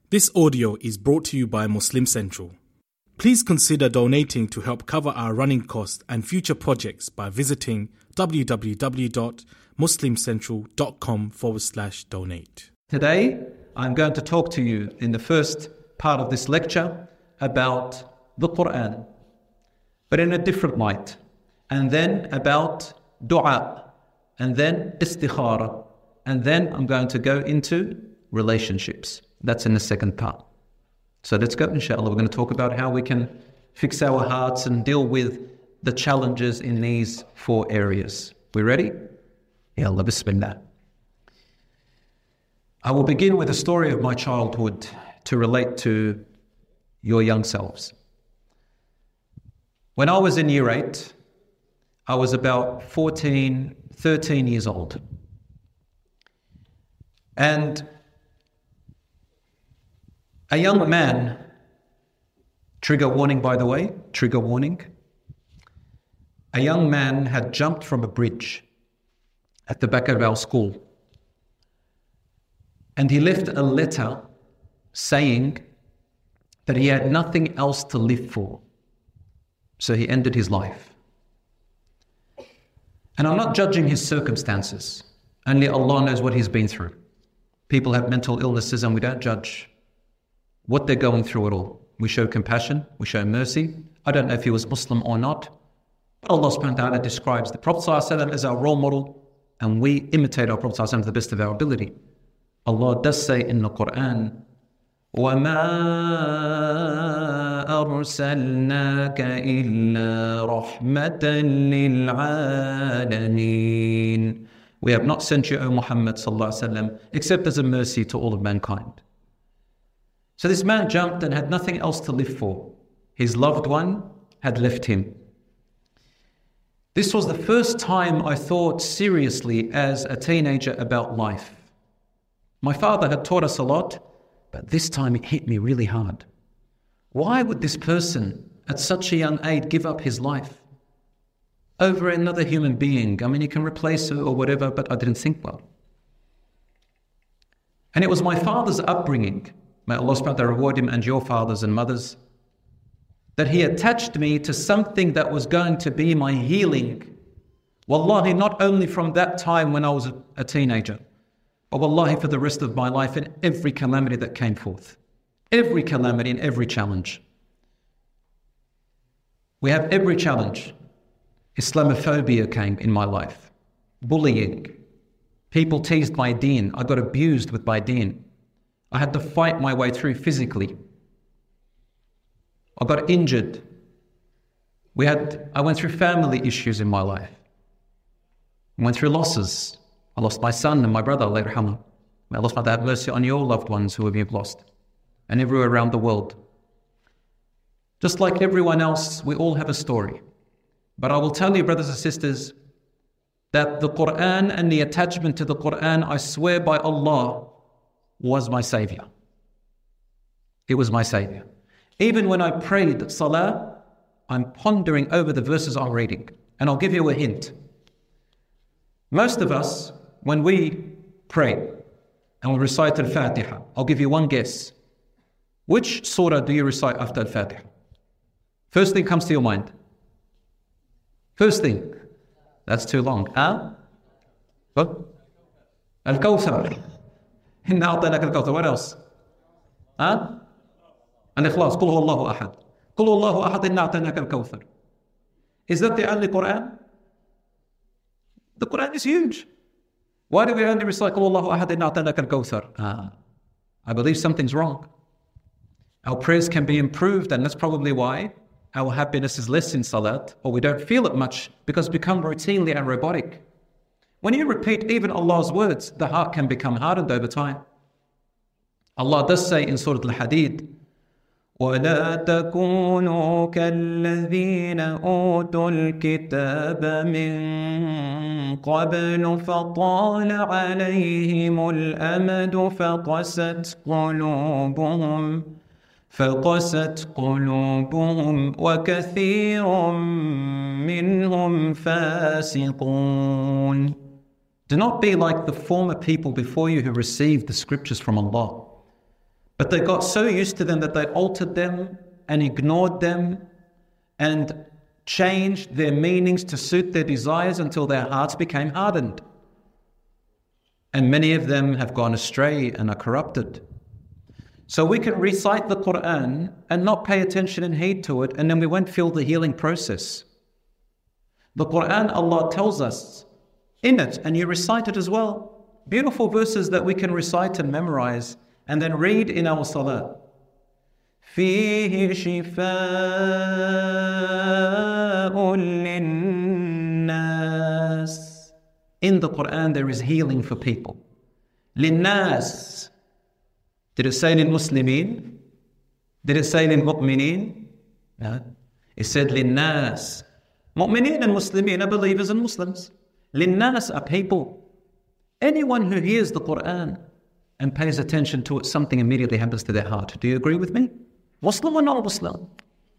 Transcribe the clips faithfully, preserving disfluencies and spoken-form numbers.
This audio is brought to you by Muslim Central. Please consider donating to help cover our running costs and future projects by visiting www.muslimcentral.com forward slash donate. Today, I'm going to talk to you in the first part of this lecture about the Quran, but in a different light, and then about dua, and then istikhara, and then I'm going to go into relationships. That's in the second part. So let's go, inshallah. We're going to talk about how we can fix our hearts and deal with the challenges in these four areas. We ready? Yalla, bismillah. I will begin with a story of my childhood to relate to your young selves. When I was in year eight, I was about fourteen, thirteen years old. And a young man, trigger warning by the way, trigger warning. A young man had jumped from a bridge at the back of our school. And he left a letter saying that he had nothing else to live for. So he ended his life. And I'm not judging his circumstances. Only Allah knows what he's been through. People have mental illnesses and we don't judge what they're going through at all. We show compassion, we show mercy. I don't know if he was Muslim or not, but Allah subhanahu wa ta'ala describes the Prophet ﷺ as our role model, and we imitate our Prophet ﷺ to the best of our ability. Allah does say in the Quran, وَمَا أَرْسَلْنَاكَ إِلَّا رَحْمَةً لِلْعَالَمِينَ. We have not sent you, O Muhammad sallallahu alaihi wasallam, except as a mercy to all of mankind. So this man jumped and had nothing else to live for. His loved one had left him. This was the first time I thought seriously as a teenager about life. My father had taught us a lot, but this time it hit me really hard. Why would this person at such a young age give up his life over another human being? I mean, he can replace her or whatever, but I didn't think well. And it was my father's upbringing, may Allah subhanahu wa ta'ala reward him and your fathers and mothers, that he attached me to something that was going to be my healing. Wallahi, not only from that time when I was a, a teenager, but wallahi for the rest of my life and every calamity that came forth. Every calamity and every challenge. We have every challenge. Islamophobia came in my life. Bullying. People teased my deen. I got abused with my deen. I had to fight my way through physically. I got injured. We had, I went through family issues in my life. I went through losses. I lost my son and my brother, Allah yarhamah. May Allah have mercy on your loved ones who have lost, and everywhere around the world. Just like everyone else, we all have a story. But I will tell you, brothers and sisters, that the Quran and the attachment to the Quran, I swear by Allah, was my savior. It was my savior. Even when I prayed salah, I'm pondering over the verses I'm reading. And I'll give you a hint. Most of us, when we pray and we recite Al-Fatiha, I'll give you one guess. Which surah do you recite after Al-Fatiha? First thing comes to your mind. First thing. That's too long. Huh? What? Al-Kawthar. Inna a'tainaka al-Kawthar. What else? Huh? Al-Ikhlas. Qul huwa Allahu ahad. Qul huwa Allahu ahad. Inna a'tainaka al-Kawthar. Is that the only Quran? The Quran is huge. Why do we only recite Qul huwa Allahu ahad? Inna a'tainaka al-Kawthar? Ah, I believe something's wrong. Our prayers can be improved, and that's probably why our happiness is less in salat, or we don't feel it much because we become routinely and robotic. When you repeat even Allah's words, the heart can become hardened over time. Allah does say in Surah Al-Hadid, وَلَا تَكُونُوا كَالَّذِينَ أُوتُوا الْكِتَابَ مِنْ قَبْلُ فَطَالَ عَلَيْهِمُ الْأَمَدُ فَقَسَتْ قُلُوبُهُمْ فقست قلوبهم وكثير منهم فاسقون. Do not be like the former people before you who received the scriptures from Allah. But they got so used to them that they altered them and ignored them and changed their meanings to suit their desires until their hearts became hardened. And many of them have gone astray and are corrupted. So we can recite the Quran and not pay attention and heed to it, and then we won't feel the healing process. The Quran, Allah tells us in it, and you recite it as well. Beautiful verses that we can recite and memorize and then read in our salah. فيه شفاء للناس. In the Quran there is healing for people. للناس. Did it say للمسلمين? Did it say للمؤمنين? No. It said للناس. Mu'mineen and Muslimin are believers and Muslims. للناس are people. Anyone who hears the Quran and pays attention to it, something immediately happens to their heart. Do you agree with me? Muslim or non-Muslim?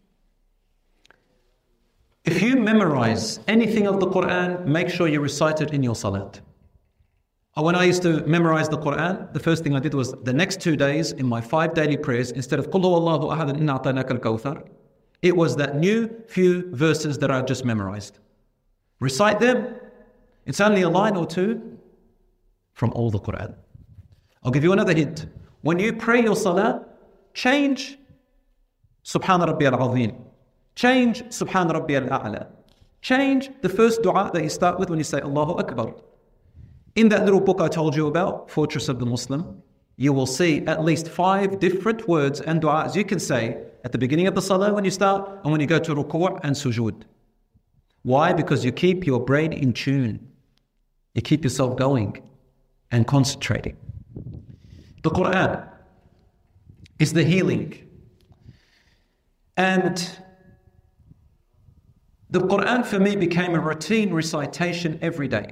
If you memorize anything of the Quran, make sure you recite it in your salat. When I used to memorize the Quran, the first thing I did was the next two days in my five daily prayers, instead of قُلْ هُوَ اللَّهُ أَحَدٌ إِنَّا أَعْطَيْنَاكَ الْكَوْثَرَ, it was that new few verses that I just memorized. Recite them. It's only a line or two from all the Quran. I'll give you another hint. When you pray your salah, change Subhana Rabbi al-Azim. Change Subhana Rabbi al-A'la. Change the first dua that you start with when you say Allahu Akbar. In that little book I told you about, Fortress of the Muslim, you will see at least five different words and du'as you can say at the beginning of the salah when you start and when you go to ruku' and sujood. Why? Because you keep your brain in tune. You keep yourself going and concentrating. The Quran is the healing. And the Quran for me became a routine recitation every day.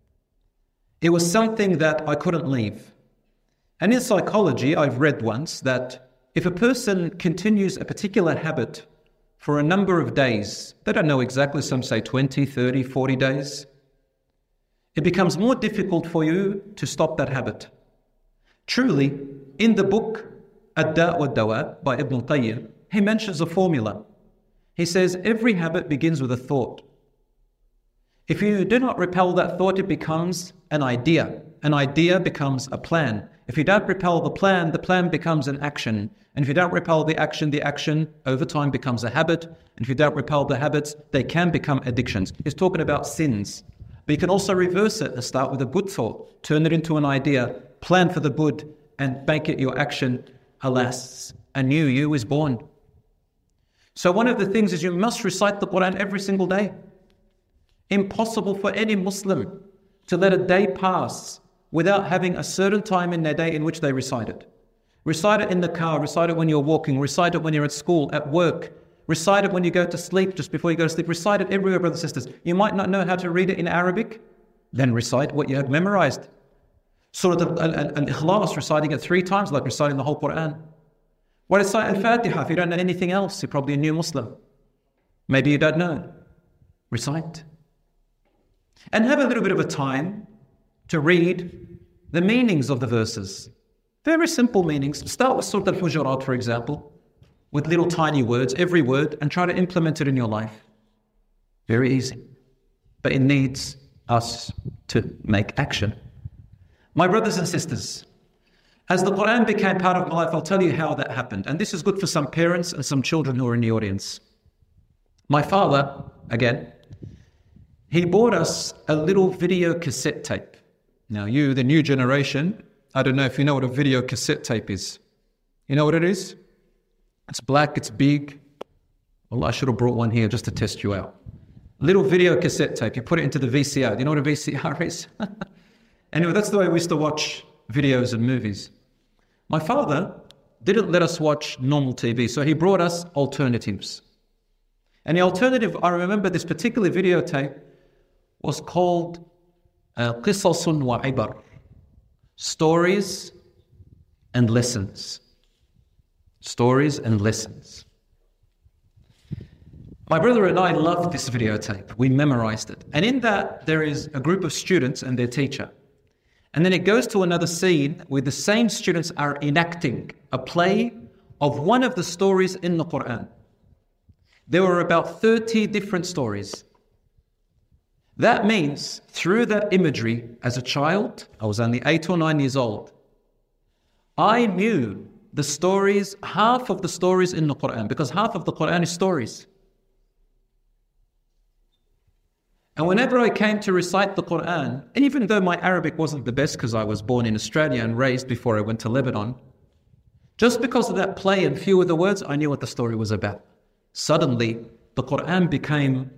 It was something that I couldn't leave. And in psychology, I've read once that if a person continues a particular habit for a number of days, they don't know exactly, some say twenty, thirty, forty days, it becomes more difficult for you to stop that habit. Truly, in the book Ad-Da' wad-Dawa by Ibn al-Qayyim, he mentions a formula. He says every habit begins with a thought. If you do not repel that thought, it becomes an idea. An idea becomes a plan. If you don't repel the plan, the plan becomes an action. And if you don't repel the action, the action over time becomes a habit. And if you don't repel the habits, they can become addictions. He's talking about sins. But you can also reverse it and start with a good thought, turn it into an idea, plan for the good, and make it your action. Alas, a new you is born. So one of the things is you must recite the Quran every single day. Impossible for any Muslim to let a day pass without having a certain time in their day in which they recite it. Recite it in the car, recite it when you're walking, recite it when you're at school, at work, recite it when you go to sleep, just before you go to sleep, recite it everywhere, brothers and sisters. You might not know how to read it in Arabic, then recite what you have memorized. Surah Al-Ikhlas, reciting it three times, like reciting the whole Quran. Well, recite Al-Fatiha. If you don't know anything else, you're probably a new Muslim. Maybe you don't know. Recite. And have a little bit of a time to read the meanings of the verses. Very simple meanings. Start with Surah Al-Hujurat, for example, with little tiny words, every word, and try to implement it in your life. Very easy. But it needs us to make action. My brothers and sisters, as the Quran became part of my life, I'll tell you how that happened. And this is good for some parents and some children who are in the audience. My father, again, he bought us a little video cassette tape. Now you, the new generation, I don't know if you know what a video cassette tape is. You know what it is? It's black, it's big. Well, I should have brought one here just to test you out. Little video cassette tape, you put it into the V C R. Do you know what a V C R is? Anyway, that's the way we used to watch videos and movies. My father didn't let us watch normal T V, so he brought us alternatives. And the alternative, I remember this particular videotape was called uh, Qisasun wa Ibar, stories and lessons. Stories and lessons. My brother and I loved this videotape. We memorized it. And in that, there is a group of students and their teacher. And then it goes to another scene where the same students are enacting a play of one of the stories in the Quran. There were about thirty different stories. That means through that imagery, as a child, I was only eight or nine years old, I knew the stories, half of the stories in the Quran, because half of the Quran is stories. And whenever I came to recite the Quran, and even though my Arabic wasn't the best because I was born in Australia and raised before I went to Lebanon, just because of that play and few of the words, I knew what the story was about. Suddenly, the Quran became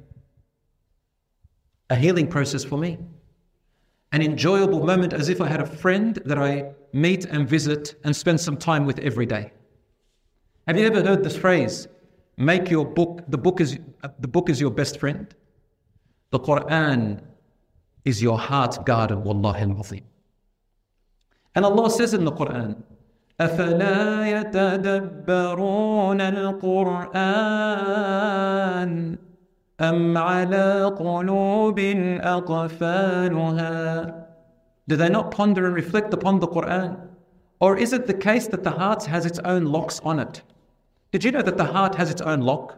a healing process for me. An enjoyable moment, as if I had a friend that I meet and visit and spend some time with every day. Have you ever heard this phrase, make your book, the book is, the book is your best friend? The Quran is your heart's garden, wallahi al-azim. And Allah says in the Quran, أَفَلَا يَتَدَبَّرُونَ الْقُرْآنَ أَمْ عَلَىٰ قُلُوبٍ أَقْفَالُهَا. Do they not ponder and reflect upon the Quran? Or is it the case that the heart has its own locks on it? Did you know that the heart has its own lock?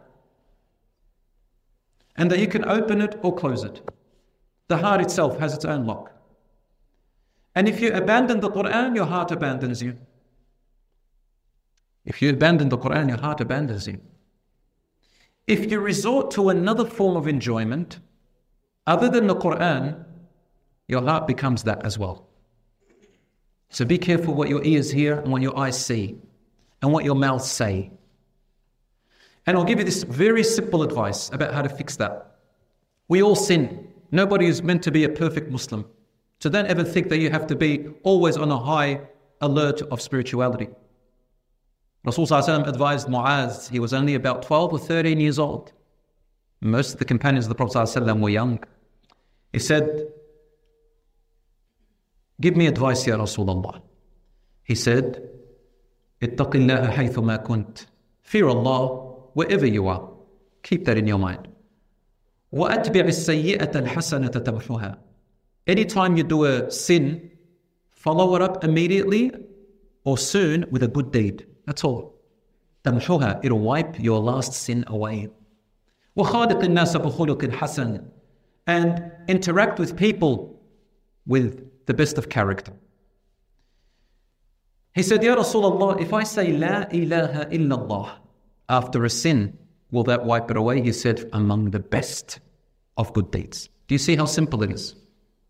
And that you can open it or close it. The heart itself has its own lock. And if you abandon the Quran, your heart abandons you. If you abandon the Quran, your heart abandons you. If you resort to another form of enjoyment, other than the Quran, your heart becomes that as well. So be careful what your ears hear and what your eyes see and what your mouth say. And I'll give you this very simple advice about how to fix that. We all sin. Nobody is meant to be a perfect Muslim. So don't ever think that you have to be always on a high alert of spirituality. Rasul Sallallahu Alaihi Wasallam advised Muaz, he was only about twelve or thirteen years old. Most of the companions of the Prophet Sallallahu Alaihi Wasallam were young. He said, give me advice, Ya Rasulullah. He said, اتق الله حيثما كنت. Fear Allah wherever you are. Keep that in your mind. وَأَتْبِعِ السَّيِّئَةَ الْحَسَنَةَ تَمْحُهَا. Anytime you do a sin, follow it up immediately or soon with a good deed. That's all. تَمْحُهَا. It'll wipe your last sin away. وَخَالِقِ النَّاسَ بِخُلُقٍ حَسَنٍ. And interact with people with the best of character. He said, Ya Rasulullah, if I say La ilaha illallah after a sin, will that wipe it away? He said, among the best of good deeds. Do you see how simple it is?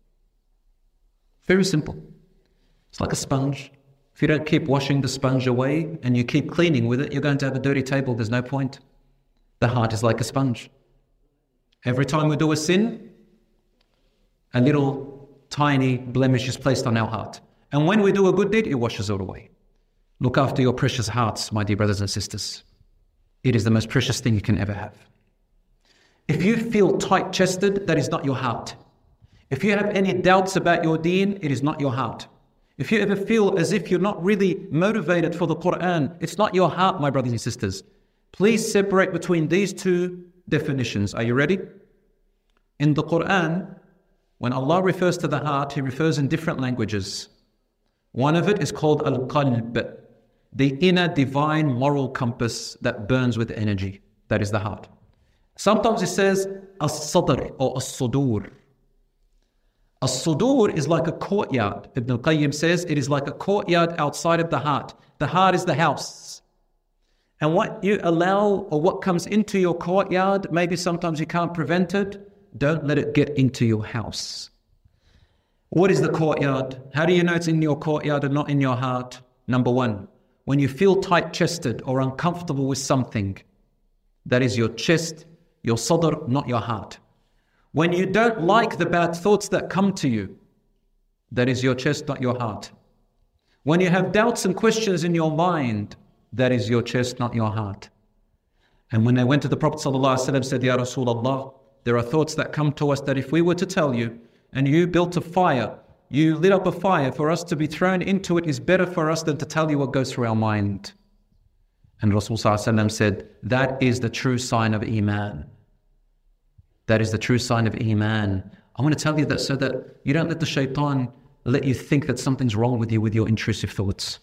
Very simple. It's like a sponge. If you don't keep washing the sponge away and you keep cleaning with it, you're going to have a dirty table. There's no point. The heart is like a sponge. Every time we do a sin, a little tiny blemish is placed on our heart. And when we do a good deed, it washes it away. Look after your precious hearts, my dear brothers and sisters. It is the most precious thing you can ever have. If you feel tight-chested, that is not your heart. If you have any doubts about your deen, it is not your heart. If you ever feel as if you're not really motivated for the Quran, it's not your heart, my brothers and sisters. Please separate between these two definitions. Are you ready? In the Quran, when Allah refers to the heart, He refers in different languages. One of it is called Al-Qalb, the inner divine moral compass that burns with energy. That is the heart. Sometimes it says As-Sadr or As-Sudur. As-Sudur is like a courtyard. Ibn al-Qayyim says it is like a courtyard outside of the heart. The heart is the house. And what you allow or what comes into your courtyard, maybe sometimes you can't prevent it, don't let it get into your house. What is the courtyard? How do you know it's in your courtyard and not in your heart? Number one, when you feel tight-chested or uncomfortable with something, that is your chest, your sadr, not your heart. When you don't like the bad thoughts that come to you, that is your chest, not your heart. When you have doubts and questions in your mind, that is your chest, not your heart. And when they went to the Prophet ﷺ, said, Ya Rasulullah, there are thoughts that come to us that if we were to tell you, and you built a fire, you lit up a fire, for us to be thrown into it is better for us than to tell you what goes through our mind. And Rasul ﷺ said, that is the true sign of Iman. That is the true sign of Iman. I want to tell you that so that you don't let the shaitan let you think that something's wrong with you with your intrusive thoughts.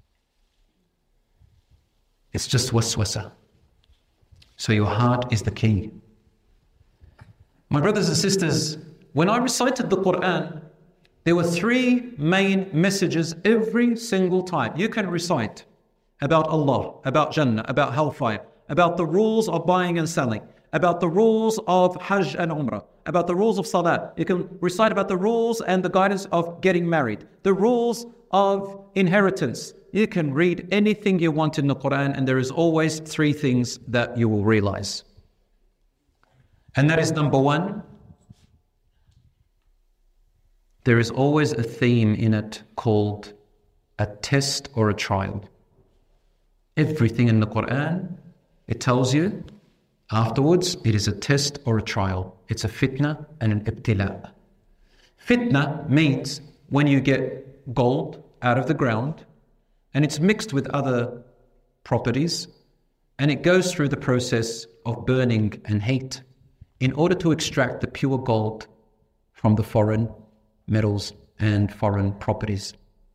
It's just waswasa. So your heart is the key. My brothers and sisters, when I recited the Quran, there were three main messages every single time. You can recite about Allah, about Jannah, about hellfire, about the rules of buying and selling, about the rules of Hajj and Umrah, about the rules of Salah. You can recite about the rules and the guidance of getting married, the rules of inheritance. You can read anything you want in the Quran, and there is always three things that you will realize. And that is number one, there is always a theme in it called a test or a trial. Everything in the Quran, it tells you, afterwards, it is a test or a trial. It's a fitna and an ibtila. Fitna means when you get gold out of the ground and it's mixed with other properties and it goes through the process of burning and heat in order to extract the pure gold from the foreign metals and foreign properties.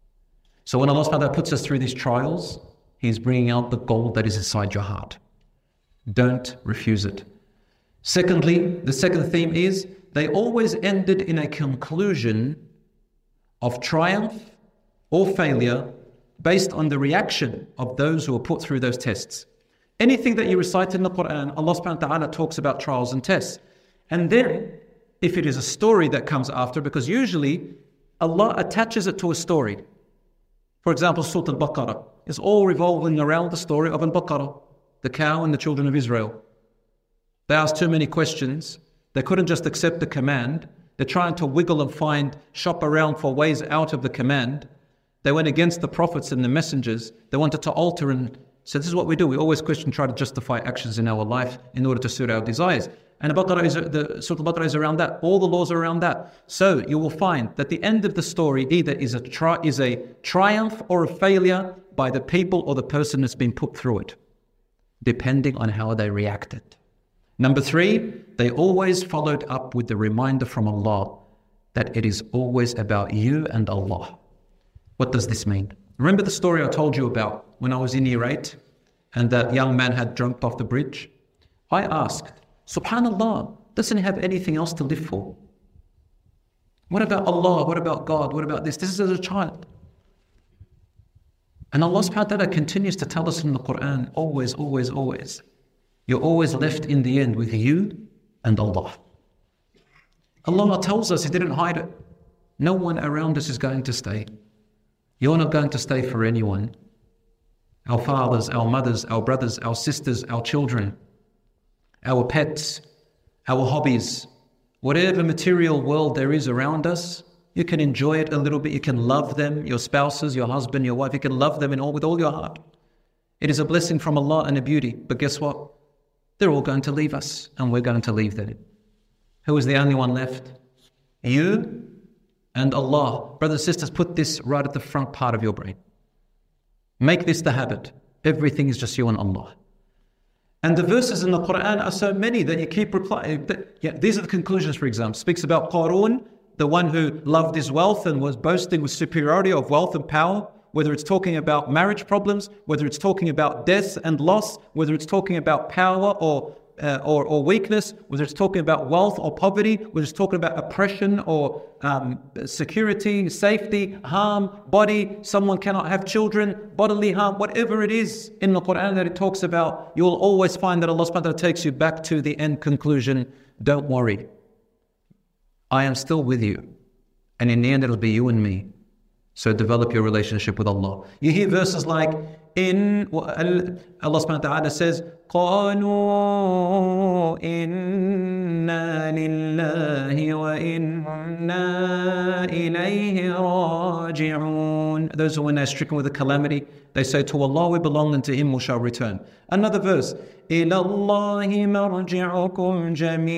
So when Allah subhanahu wa ta'ala puts us through these trials, He's bringing out the gold that is inside your heart. Don't refuse it. Secondly, the second theme is they always ended in a conclusion of triumph or failure based on the reaction of those who were put through those tests. Anything that you recite in the Quran, Allah subhanahu wa ta'ala talks about trials and tests. And then, if it is a story that comes after, because usually Allah attaches it to a story. For example, Surah Al-Baqarah is all revolving around the story of Al-Baqarah, the cow and the children of Israel. They asked too many questions. They couldn't just accept the command. They're trying to wiggle and find, shop around for ways out of the command. They went against the prophets and the messengers. They wanted to alter and say, this is what we do. We always question, try to justify actions in our life in order to suit our desires. And Al-Baqarah is, the Surah Al-Baqarah is around that. All the laws are around that. So you will find that the end of the story either is a, tri- is a triumph or a failure by the people or the person that's been put through it, depending on how they reacted. Number three, they always followed up with the reminder from Allah that it is always about you and Allah. What does this mean? Remember the story I told you about when I was in year eight and that young man had jumped off the bridge? I asked, Subhanallah, doesn't he have anything else to live for? What about Allah? What about God? What about this? This is as a child. And Allah subhanahu wa ta'ala continues to tell us in the Quran, always, always, always, you're always left in the end with you and Allah. Allah tells us He didn't hide it. No one around us is going to stay. You're not going to stay for anyone. Our fathers, our mothers, our brothers, our sisters, our children, our pets, our hobbies, whatever material world there is around us, you can enjoy it a little bit. You can love them, your spouses, your husband, your wife. You can love them in all with all your heart. It is a blessing from Allah and a beauty. But guess what? They're all going to leave us and we're going to leave them. Who is the only one left? You and Allah. Brothers and sisters, put this right at the front part of your brain. Make this the habit. Everything is just you and Allah. And the verses in the Quran are so many that you keep replying. Yeah, these are the conclusions, for example. It speaks about Qarun, the one who loved his wealth and was boasting with superiority of wealth and power, whether it's talking about marriage problems, whether it's talking about death and loss, whether it's talking about power or uh, or, or weakness, whether it's talking about wealth or poverty, whether it's talking about oppression or um, security, safety, harm, body, someone cannot have children, bodily harm, whatever it is in the Quran that it talks about, you will always find that Allah subhanahu wa ta'ala takes you back to the end conclusion. Don't worry. I am still with you. And in the end, it'll be you and me. So develop your relationship with Allah. You hear verses like, in Allah subhanahu wa ta'ala says, قَالُوا إِنَّا لِلَّهِ وَإِنَّا إِلَيْهِ رَاجِعُونَ. Those are when they're stricken with a calamity, they say, to Allah we belong and to Him we shall return. Another verse, إِلَى اللَّهِ مَرْجِعُكُمْ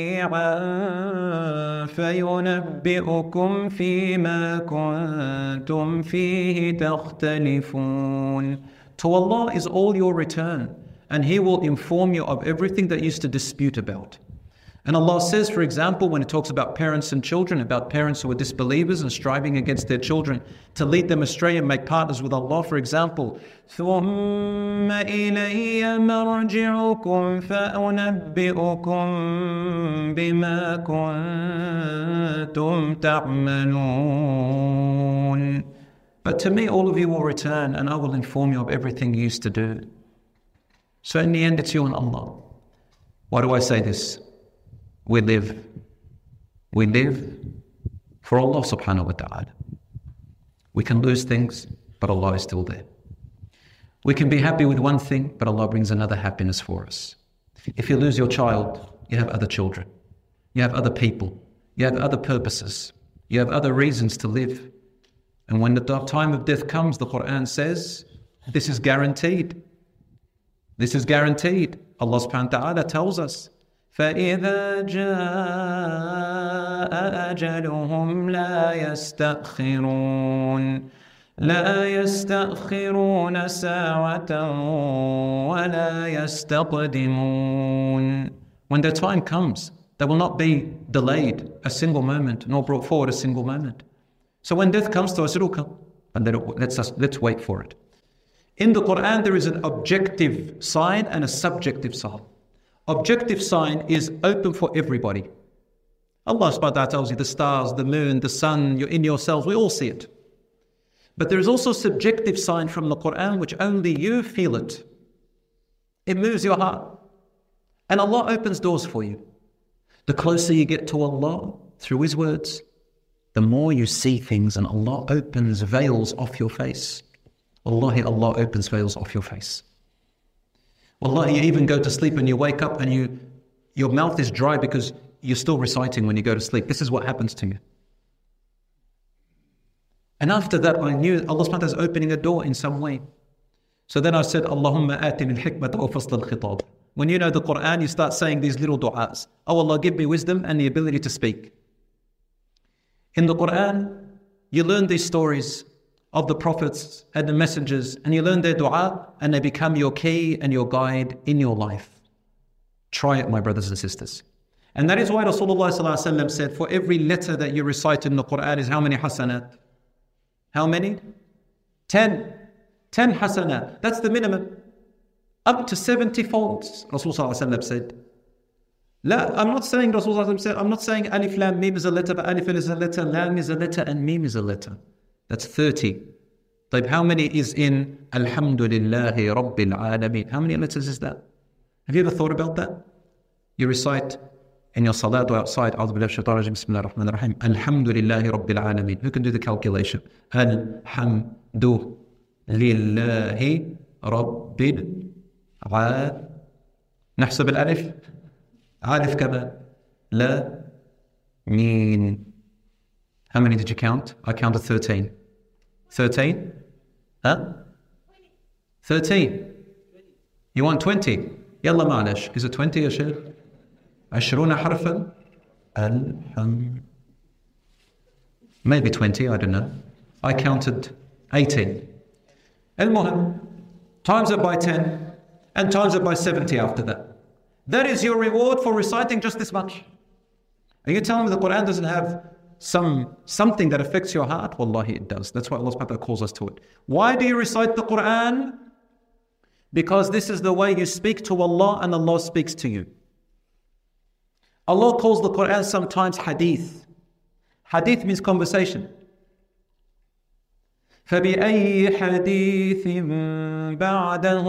جَمِيعًا فَيُنَبِّئُكُمْ فِي مَا كُنْتُمْ فِيهِ تَخْتَلِفُونَ. To Allah is all your return, and He will inform you of everything that you used to dispute about. And Allah says, for example, when it talks about parents and children, about parents who are disbelievers and striving against their children to lead them astray and make partners with Allah, for example, ثُمَّ إِلَيَّ مَرْجِعُكُمْ فَأُنَبِّئُكُم بِمَا كُنتُمْ تَعْمَلُونَ. But to me, all of you will return and I will inform you of everything you used to do. So in the end, it's you and Allah. Why do I say this? We live. We live for Allah subhanahu wa ta'ala. We can lose things, but Allah is still there. We can be happy with one thing, but Allah brings another happiness for us. If you lose your child, you have other children. You have other people. You have other purposes. You have other reasons to live. And when the time of death comes, the Quran says, this is guaranteed. This is guaranteed. Allah subhanahu wa ta'ala tells us, فَإِذَا جَاءَ أَجَلُهُمْ لَا يَسْتَأْخِرُونَ لَا يَسْتَأْخِرُونَ سَاعَةً وَلَا يَسْتَقْدِمُونَ. When their time comes, they will not be delayed a single moment, nor brought forward a single moment. So when death comes to us, it will come. And then it, let's, let's wait for it. In the Quran, there is an objective sign and a subjective sign. Objective sign is open for everybody. Allah subhanahu wa ta'ala tells you the stars, the moon, the sun, you're in yourselves, we all see it. But there is also subjective sign from the Quran which only you feel it. It moves your heart. And Allah opens doors for you. The closer you get to Allah through His words, the more you see things and Allah opens veils off your face. Wallahi, Allah opens veils off your face. Wallahi, you even go to sleep and you wake up and you, your mouth is dry because you're still reciting when you go to sleep. This is what happens to you. And after that, I knew Allah subhanahu wa ta'ala is opening a door in some way. So then I said, Allahumma atini al-hikmata wa fasl al-khitab. When you know the Quran, you start saying these little du'as. Oh Allah, give me wisdom and the ability to speak. In the Quran, you learn these stories of the prophets and the messengers, and you learn their dua, and they become your key and your guide in your life. Try it, my brothers and sisters. And that is why Rasulullah sallallahu alaihi wasallam said, for every letter that you recite in the Quran is how many hasanat? How many? Ten. Ten hasanat. That's the minimum. Up to seventy folds, Rasulullah sallallahu alaihi wasallam said. La, I'm not saying Rasulullah sallallahu alaihi wasallam said, I'm not saying alif lam mim is a letter, but alif is a letter, lam is a letter, and mim is a letter. That's thirty. But how many is in Alhamdulillahi Rabbil Alameen? How many letters is that? Have you ever thought about that? You recite in your salat or outside, A'udhu billahi shaitanir rajim, Bismillahir Rahmanir Rahim, Alhamdulillahi Rabbil Alameen. Who can do the calculation? Alhamdu lillahi Rabbil Alameen. نحسب الألف ألف كمان لا مين. How many did you count? I counted thirteen. thirteen? Huh? thirteen. You want twenty? يلا معلش. Is it twenty يا شيخ؟ عشرون حرفا. الحم. Maybe twenty, I don't know. I counted eighteen. المهم, times it by ten and times it by seventy after that. That is your reward for reciting just this much. Are you telling me the Quran doesn't have some something that affects your heart? Wallahi, it does. That's why Allah subhanahu wa ta'ala calls us to it. Why do you recite the Quran? Because this is the way you speak to Allah and Allah speaks to you. Allah calls the Quran sometimes hadith. Hadith means conversation. فَبِأَيِّ حَدِيثٍ بَعْدَهُ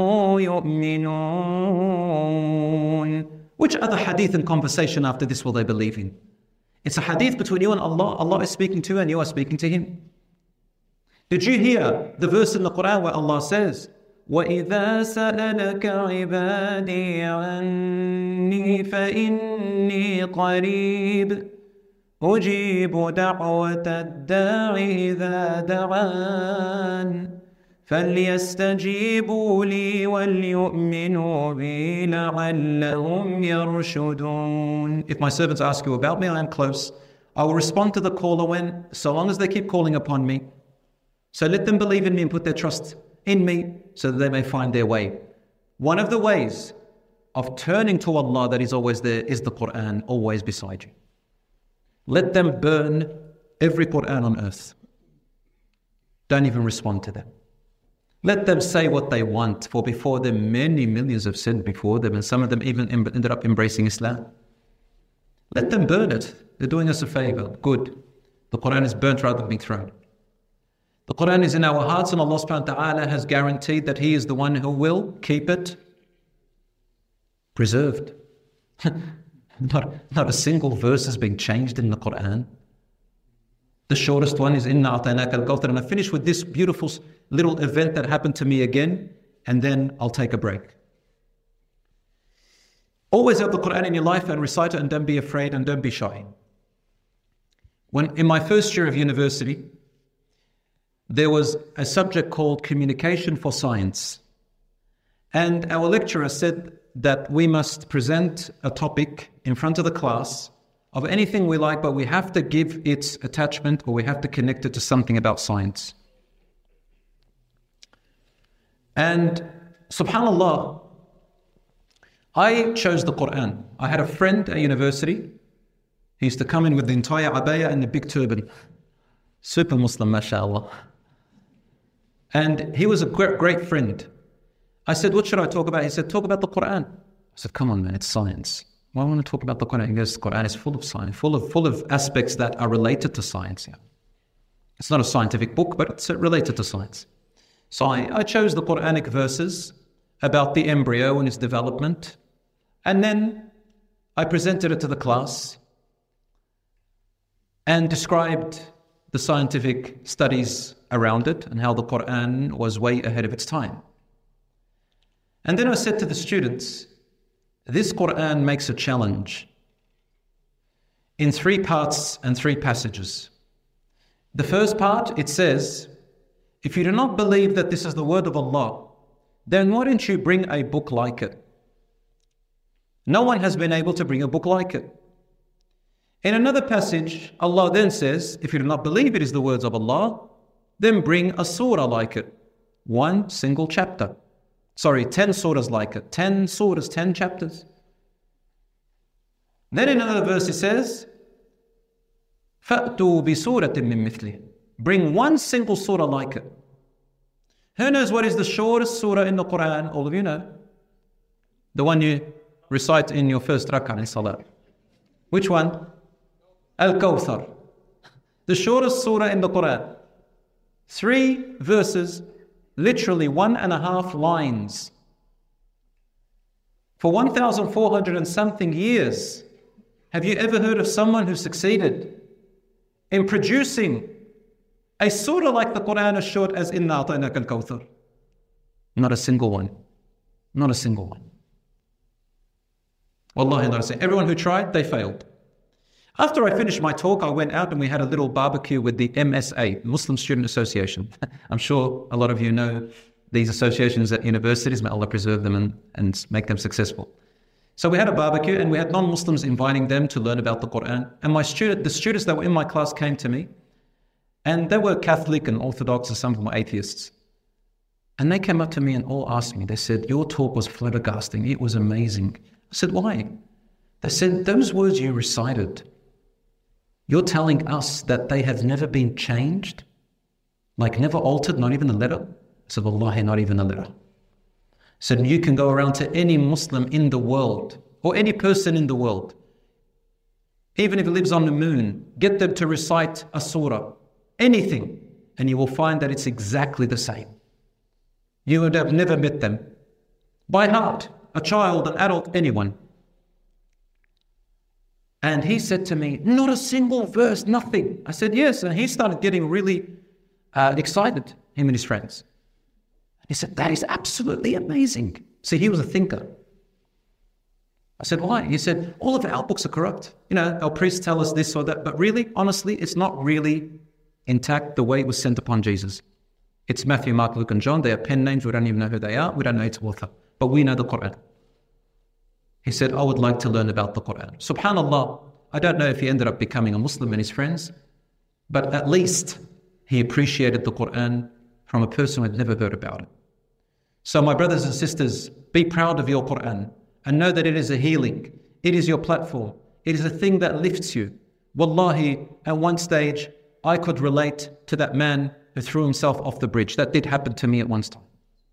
يُؤْمِنُونَ. Which other hadith and conversation after this will they believe in? It's a hadith between you and Allah. Allah is speaking to you and you are speaking to Him. Did you hear the verse in the Quran where Allah says, وَإِذَا سَأَلَكَ عِبَادِي عَنِّي فَإِنِّي قَرِيبٌ أُجِيبُ دَعْوَةَ الدَّاعِ إِذَا دَعَانِ فَلْيَسْتَجِيبُوا لِي وَلْيُؤْمِنُوا بِي لَعَلَّهُمْ يَرْشُدُونَ. If my servants ask you about me, I am close. I will respond to the caller when, so long as they keep calling upon me. So let them believe in me and put their trust in me so that they may find their way. One of the ways of turning to Allah that is always there is the Quran, always beside you. Let them burn every Quran on earth. Don't even respond to them. Let them say what they want, for before them many millions have sinned before them, and some of them even ended up embracing Islam. Let them burn it. They're doing us a favor. Good. The Quran is burnt rather than being thrown. The Quran is in our hearts, and Allah subhanahu wa ta'ala has guaranteed that He is the one who will keep it preserved. not, not a single verse has been changed in the Quran. The shortest one is Inna a'tainaka al-kawthar. And I finish with this beautiful little event that happened to me again, and then I'll take a break. Always have the Quran in your life and recite it, and don't be afraid and don't be shy. When in my first year of university, there was a subject called Communication for Science. And our lecturer said that we must present a topic in front of the class of anything we like, but we have to give its attachment, or we have to connect it to something about science. And subhanallah, I chose the Quran. I had a friend at university. He used to come in with the entire abaya and the big turban. Super Muslim, mashallah. And he was a great, great friend. I said, what should I talk about? He said, talk about the Quran. I said, come on, man, it's science. Why do I want to talk about the Quran? He goes, the Quran is full of science, full of, full of aspects that are related to science. Yeah. It's not a scientific book, but it's related to science. So I, I chose the Quranic verses about the embryo and its development. And then I presented it to the class and described the scientific studies around it and how the Quran was way ahead of its time. And then I said to the students, this Quran makes a challenge in three parts and three passages. The first part, it says, if you do not believe that this is the word of Allah, then why don't you bring a book like it? No one has been able to bring a book like it. In another passage, Allah then says, if you do not believe it is the words of Allah, then bring a surah like it. One single chapter. Sorry, ten surahs like it. Ten surahs, ten chapters. Then in another verse it says, فَأْتُوا بِسُورَةٍ مِّن مِثْلِهِ. Bring one single surah like it. Who knows what is the shortest surah in the Quran? All of you know. The one you recite in your first rak'ah in salah. Which one? Al-Kawthar. The shortest surah in the Quran. Three verses, literally one and a half lines. For one thousand four hundred and something years, have you ever heard of someone who succeeded in producing a surah like the Quran as short as Inna a'tainaka al-kawthar? Not a single one. Not a single one. Wallahi, not a single. Everyone who tried, they failed. After I finished my talk, I went out and we had a little barbecue with the M S A, Muslim Student Association. I'm sure a lot of you know these associations at universities. May Allah preserve them and, and make them successful. So we had a barbecue and we had non-Muslims inviting them to learn about the Quran. And my student, the students that were in my class came to me, and they were Catholic and Orthodox, and some of them were atheists. And they came up to me and all asked me, they said, your talk was flabbergasting. It was amazing. I said, why? They said, those words you recited, you're telling us that they have never been changed? Like never altered, not even a letter? I said, Wallahi, not even a letter. I said, you can go around to any Muslim in the world, or any person in the world, even if he lives on the moon, get them to recite a surah, anything, and you will find that it's exactly the same. You would have never met them. By heart, a child, an adult, anyone. And he said to me, not a single verse, nothing. I said, yes. And he started getting really uh, excited, him and his friends. And he said, that is absolutely amazing. See, he was a thinker. I said, why? He said, all of our books are corrupt. You know, our priests tell us this or that. But really, honestly, it's not really intact the way it was sent upon Jesus. It's Matthew, Mark, Luke, and John. They are pen names. We don't even know who they are. We don't know its author. But we know the Quran. He said, I would like to learn about the Quran. Subhanallah, I don't know if he ended up becoming a Muslim and his friends, but at least he appreciated the Quran from a person who had never heard about it. So my brothers and sisters, be proud of your Quran. and know that it is a healing. It is your platform. It is a thing that lifts you. Wallahi, at one stage, I could relate to that man who threw himself off the bridge. That did happen to me at one time.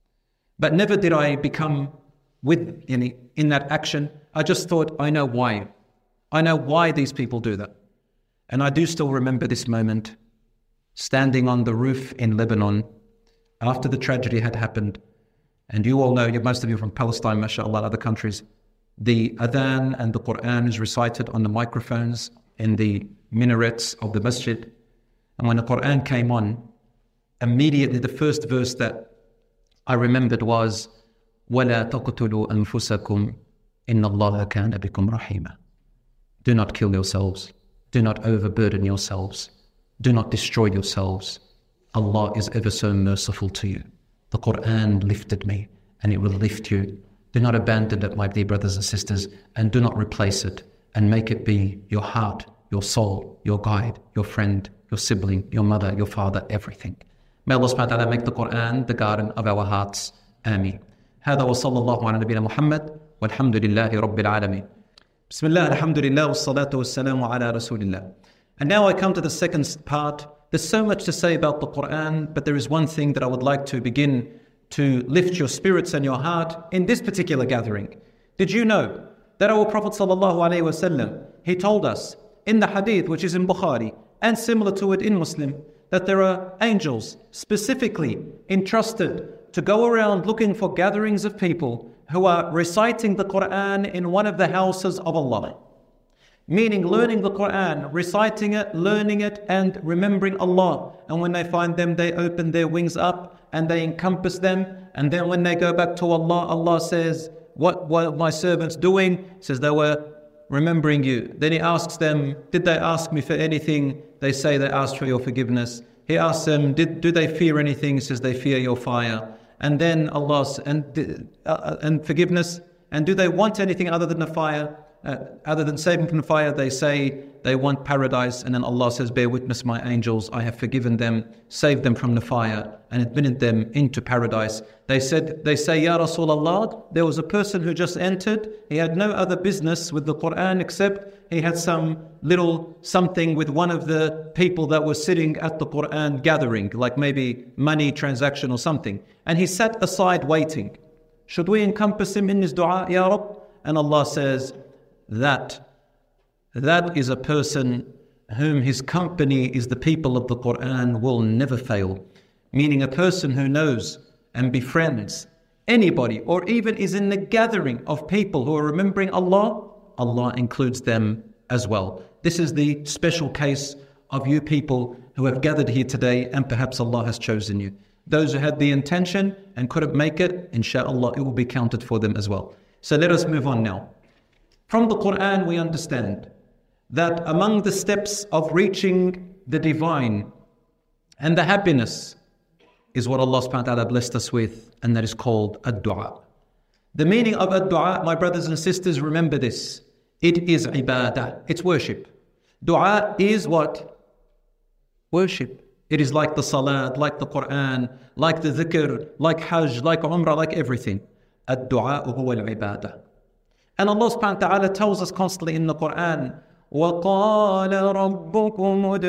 But never did I become with in, in that action. I just thought, I know why. I know why these people do that. And I do still remember this moment, standing on the roof in Lebanon after the tragedy had happened. And you all know, most of you from Palestine, mashallah, other countries, the adhan and the Quran is recited on the microphones in the minarets of the masjid. And when the Quran came on, immediately the first verse that I remembered was, وَلَا تَقْتُلُوا أَنفُسَكُمْ إِنَّ اللَّهَ كَانَ بِكُمْ رَحِيمًا. Do not kill yourselves. Do not overburden yourselves. Do not destroy yourselves. Allah is ever so merciful to you. The Quran lifted me, and it will lift you. Do not abandon it, my dear brothers and sisters, and do not replace it, and make it be your heart, your soul, your guide, your friend, your sibling, your mother, your father, everything. May Allah subhanahu wa ta'ala make the Quran the garden of our hearts. Ameen. هذا وصلى الله على نبينا محمد والحمد لله رب العالمين. بسم الله الحمد لله والصلاة والسلام على رسول الله. And now I come to the second part. There's so much to say about the Quran, but there is one thing that I would like to begin to lift your spirits and your heart in this particular gathering. Did you know that our Prophet sallallahu alaihi wasallam, he told us in the hadith, which is in Bukhari and similar to it in Muslim, that there are angels specifically entrusted to go around looking for gatherings of people who are reciting the Quran in one of the houses of Allah. Meaning learning the Quran, reciting it, learning it, and remembering Allah. And when they find them, they open their wings up and they encompass them. And then when they go back to Allah, Allah says, what were my servants doing? He says, they were remembering you. Then he asks them, did they ask me for anything? They say they asked for your forgiveness. He asks them, did do they fear anything? He says, they fear your fire. And then Allah, and, uh, and forgiveness. And do they want anything other than the fire? Uh, other than saving from the fire, they say they want paradise. And then Allah says, bear witness, my angels, I have forgiven them, saved them from the fire, and admitted them into paradise. They said, they say, Ya Rasulullah, there was a person who just entered. He had no other business with the Quran except he had some little something with one of the people that were sitting at the Quran gathering, like maybe money transaction or something. And he sat aside waiting. Should we encompass him in his dua, Ya Rab? And Allah says, that that is a person whom his company is the people of the Quran will never fail. Meaning a person who knows and befriends anybody, or even is in the gathering of people who are remembering Allah, Allah includes them as well. This is the special case of you people who have gathered here today, and perhaps Allah has chosen you. Those who had the intention and couldn't make it, inshallah, it will be counted for them as well. So let us move on now. From the Quran, we understand that among the steps of reaching the divine and the happiness is what Allah subhanahu wa ta'ala blessed us with, and that is called ad-du'a. The meaning of ad-du'a, my brothers and sisters, remember this. It is ibadah. It's worship. Dua is what? Worship. It is like the salat, like the Quran, like the dhikr, like hajj, like umrah, like everything. Ad-du'a huwa al-ibadah. And Allah subhanahu wa ta'ala tells us constantly in the Quran, وَقَالَ رَبُّكُمُ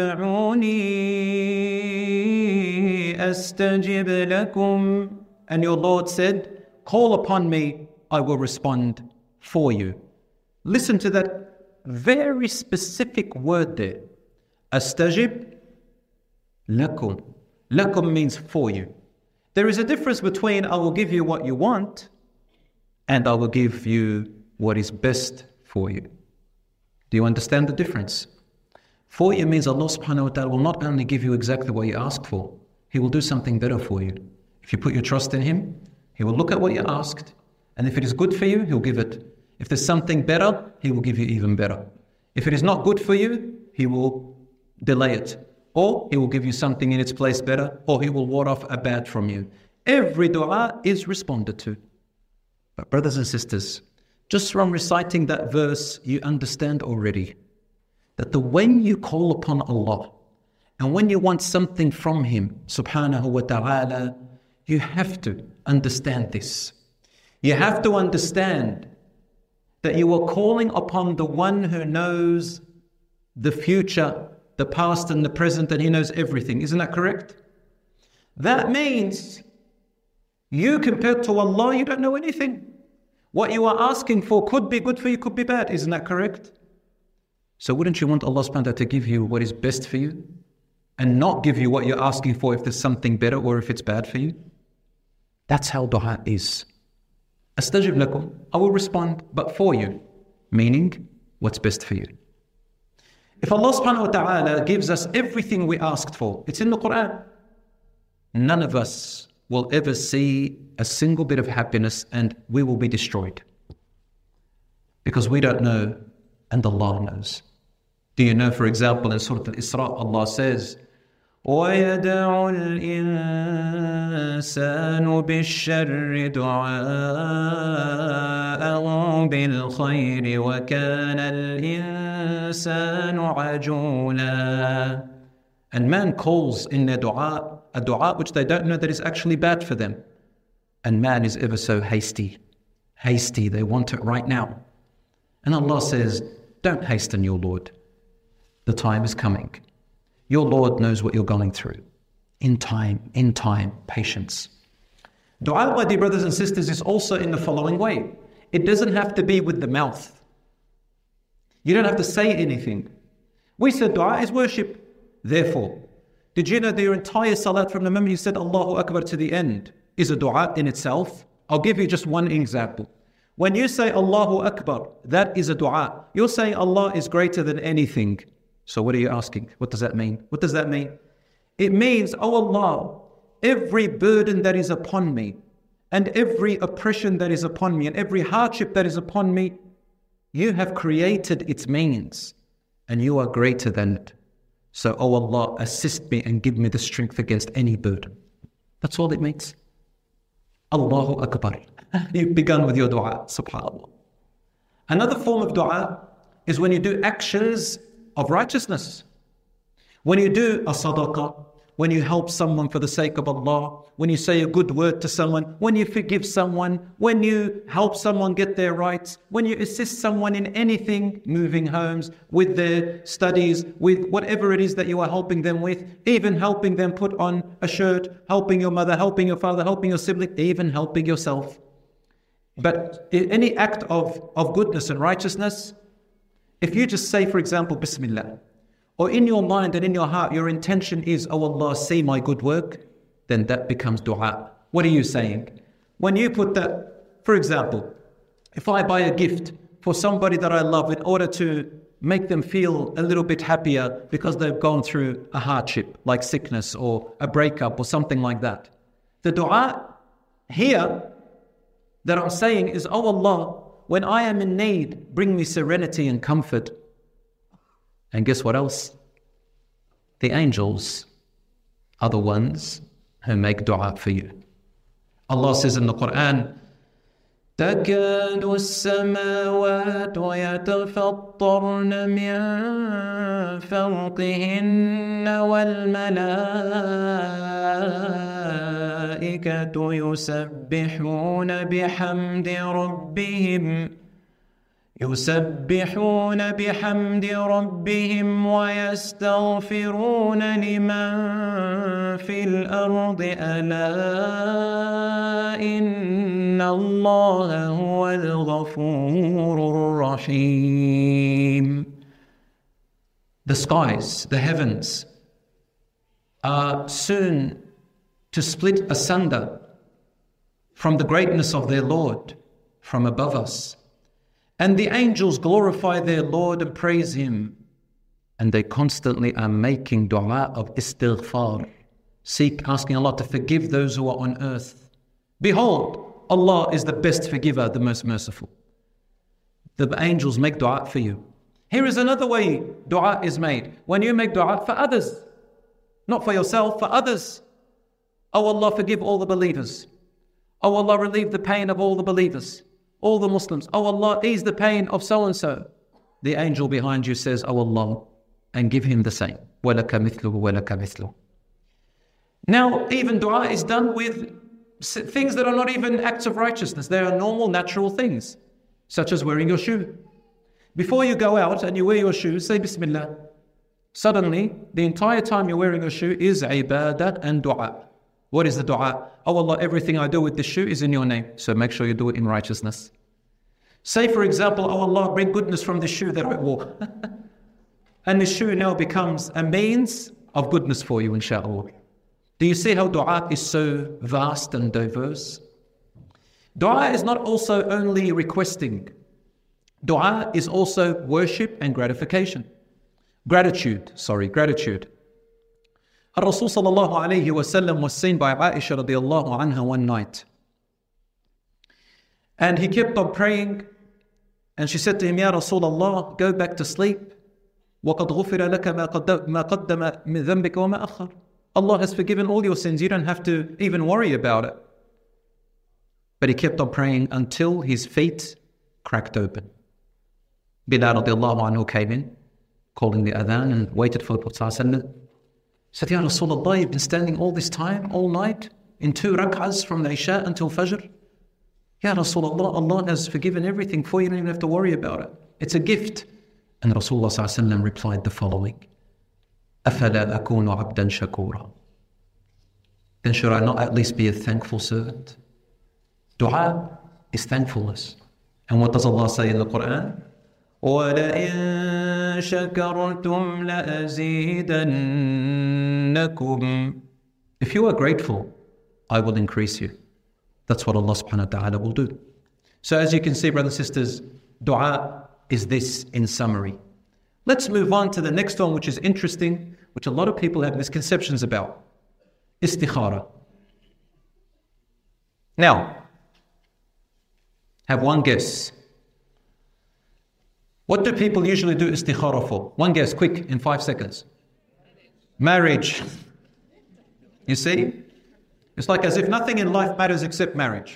ادْعُونِي أَسْتَجِبْ لَكُمْ. And your Lord said, call upon me, I will respond for you. Listen to that very specific word there. أَسْتَجِبْ لَكُمْ. Lakum means for you. There is a difference between I will give you what you want and I will give you what is best for you. Do you understand the difference? For you means Allah subhanahu wa ta'ala will not only give you exactly what you asked for, He will do something better for you. If you put your trust in Him, He will look at what you asked, and if it is good for you, He'll give it. If there's something better, He will give you even better. If it is not good for you, He will delay it. Or He will give you something in its place better, or He will ward off a bad from you. Every dua is responded to. But brothers and sisters, just from reciting that verse, you understand already that the when you call upon Allah and when you want something from Him, subhanahu wa ta'ala, you have to understand this. You have to understand that you are calling upon the one who knows the future, the past and the present, and he knows everything. Isn't that correct? That means you, compared to Allah, you don't know anything. What you are asking for could be good for you, could be bad. Isn't that correct? So wouldn't you want Allah subhanahu wa ta'ala to give you what is best for you and not give you what you're asking for if there's something better or if it's bad for you? That's how dua is. Astajib lakum, I will respond, but for you. Meaning, what's best for you. If Allah subhanahu wa ta'ala gives us everything we asked for, it's in the Quran. None of us will ever see a single bit of happiness and we will be destroyed. Because we don't know and Allah knows. Do you know, for example, in Surah Al-Isra, Allah says, وَيَدَعُ الْإِنسَانُ بِالشَّرِّ دُعَاءَهُ بِالْخَيْرِ وَكَانَ الْإِنسَانُ عَجُولًا. And man calls in their dua, a dua which they don't know that is actually bad for them. And man is ever so hasty. Hasty, they want it right now. And Allah says, don't hasten your Lord. The time is coming. Your Lord knows what you're going through. In time, in time, patience. Dua, my dear brothers and sisters, is also in the following way. It doesn't have to be with the mouth. You don't have to say anything. We said dua is worship. Therefore, did you know that your entire salat from the moment you said Allahu Akbar to the end is a dua in itself? I'll give you just one example. When you say Allahu Akbar, that is a dua. You're saying Allah is greater than anything. So what are you asking? What does that mean? What does that mean? It means, oh Allah, every burden that is upon me, and every oppression that is upon me, and every hardship that is upon me, you have created its means, and you are greater than it. So, oh Allah, assist me and give me the strength against any burden. That's all it means. Allahu Akbar. You've begun with your dua, subhanAllah. Another form of dua is when you do actions of righteousness. When you do a sadaqah, when you help someone for the sake of Allah, when you say a good word to someone, when you forgive someone, when you help someone get their rights, when you assist someone in anything, moving homes, with their studies, with whatever it is that you are helping them with, even helping them put on a shirt, helping your mother, helping your father, helping your sibling, even helping yourself. But any act of, of goodness and righteousness, if you just say, for example, Bismillah, or in your mind and in your heart, your intention is, oh Allah, see my good work, then that becomes dua. What are you saying? When you put that, for example, if I buy a gift for somebody that I love in order to make them feel a little bit happier because they've gone through a hardship, like sickness or a breakup or something like that. The dua here that I'm saying is, oh Allah, when I am in need, bring me serenity and comfort. And guess what else? The angels are the ones who make dua for you. Allah says in the Quran, تَكَادُ السَّمَاوَاتُ يَتَفَطَّرْنَ مِنْ فَوْقِهِنَّ وَالْمَلَائِكَةُ يُسَبِّحُونَ بِحَمْدِ رَبِّهِمْ يسبحون بحمد ربهم ويستغفرون لمن في الأرض ألا إن الله هو الغفور الرحيم. The skies, the heavens, are soon to split asunder from the greatness of their Lord from above us. And the angels glorify their Lord and praise Him. And they constantly are making dua of istighfar, seek, asking Allah to forgive those who are on earth. Behold, Allah is the best forgiver, the most merciful. The angels make dua for you. Here is another way dua is made. When you make dua for others, not for yourself, for others. Oh Allah, forgive all the believers. Oh Allah, relieve the pain of all the believers. All the Muslims, oh Allah, ease the pain of so-and-so. The angel behind you says, oh Allah, and give him the same. وَلَكَ مِثْلُهُ وَلَكَ مِثْلُهُ. Now, even dua is done with things that are not even acts of righteousness. They are normal, natural things. such as wearing your shoe. Before you go out and you wear your shoe, say Bismillah. Suddenly, the entire time you're wearing your shoe is ibadah and dua. What is the dua? Oh Allah, everything I do with this shoe is in your name, so make sure you do it in righteousness. Say for example, oh Allah, bring goodness from this shoe that I wore. And this shoe now becomes a means of goodness for you, inshaAllah. Do you see how dua is so vast and diverse? Dua is not also only requesting. Dua is also worship and gratification. Gratitude, sorry, gratitude. Rasul sallallahu alayhi wa sallam was seen by Aisha radiallahu anha one night. And he kept on praying. And she said to him, Ya Rasulullah, go back to sleep. وَقَدْ غُفِرَ لَكَ مَا قَدَّمَ مِنْ ذَنْبِكَ وَمَا أَخَّرَ. Allah has forgiven all your sins. You don't have to even worry about it. But he kept on praying until his feet cracked open. Bilal radiallahu anhu came in, calling the adhan, and waited for the Prophet sallallahu alaihi wasallam. Said, Ya Rasulullah, you've been standing all this time, all night, in two rak'ahs from the Isha until Fajr. Ya Rasulullah, Allah has forgiven everything for you, you don't even have to worry about it. It's a gift. And Rasulullah sallallahu alaihi wasallam replied the following, أَفَلَا أَكُونُ عَبْدًا شَكُورًا. Then should I not at least be a thankful servant? Dua is thankfulness. And what does Allah say in the Quran? وَلَئِن شَكَرْتُمْ لَأَزِيدَنَّكُمْ. If you are grateful, I will increase you. That's what Allah subhanahu wa ta'ala will do. So as you can see, brothers and sisters, dua is this in summary. Let's move on to the next one, which is interesting, which a lot of people have misconceptions about. Istikhara. Now, have one guess. What do people usually do istikhara for? One guess, quick, in five seconds. Marriage. You see? It's like as if nothing in life matters except marriage.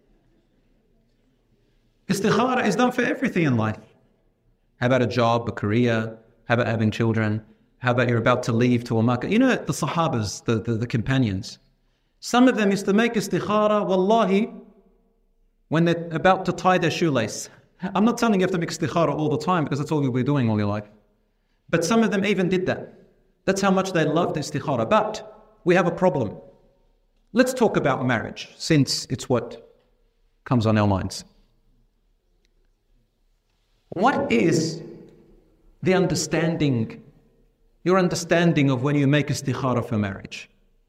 Istikhara is done for everything in life. How about a job, a career? How about having children? How about you're about to leave to a Makkah? You know the Sahabas, the, the, the companions. Some of them used to make istikhara, wallahi, when they're about to tie their shoelace. I'm not telling you have to make istikhara all the time because that's all you'll be doing all your life. But some of them even did that. That's how much they loved istikhara. But we have a problem. Let's talk about marriage, since it's what comes on our minds. What is the understanding, your understanding of when you make istikhara for marriage?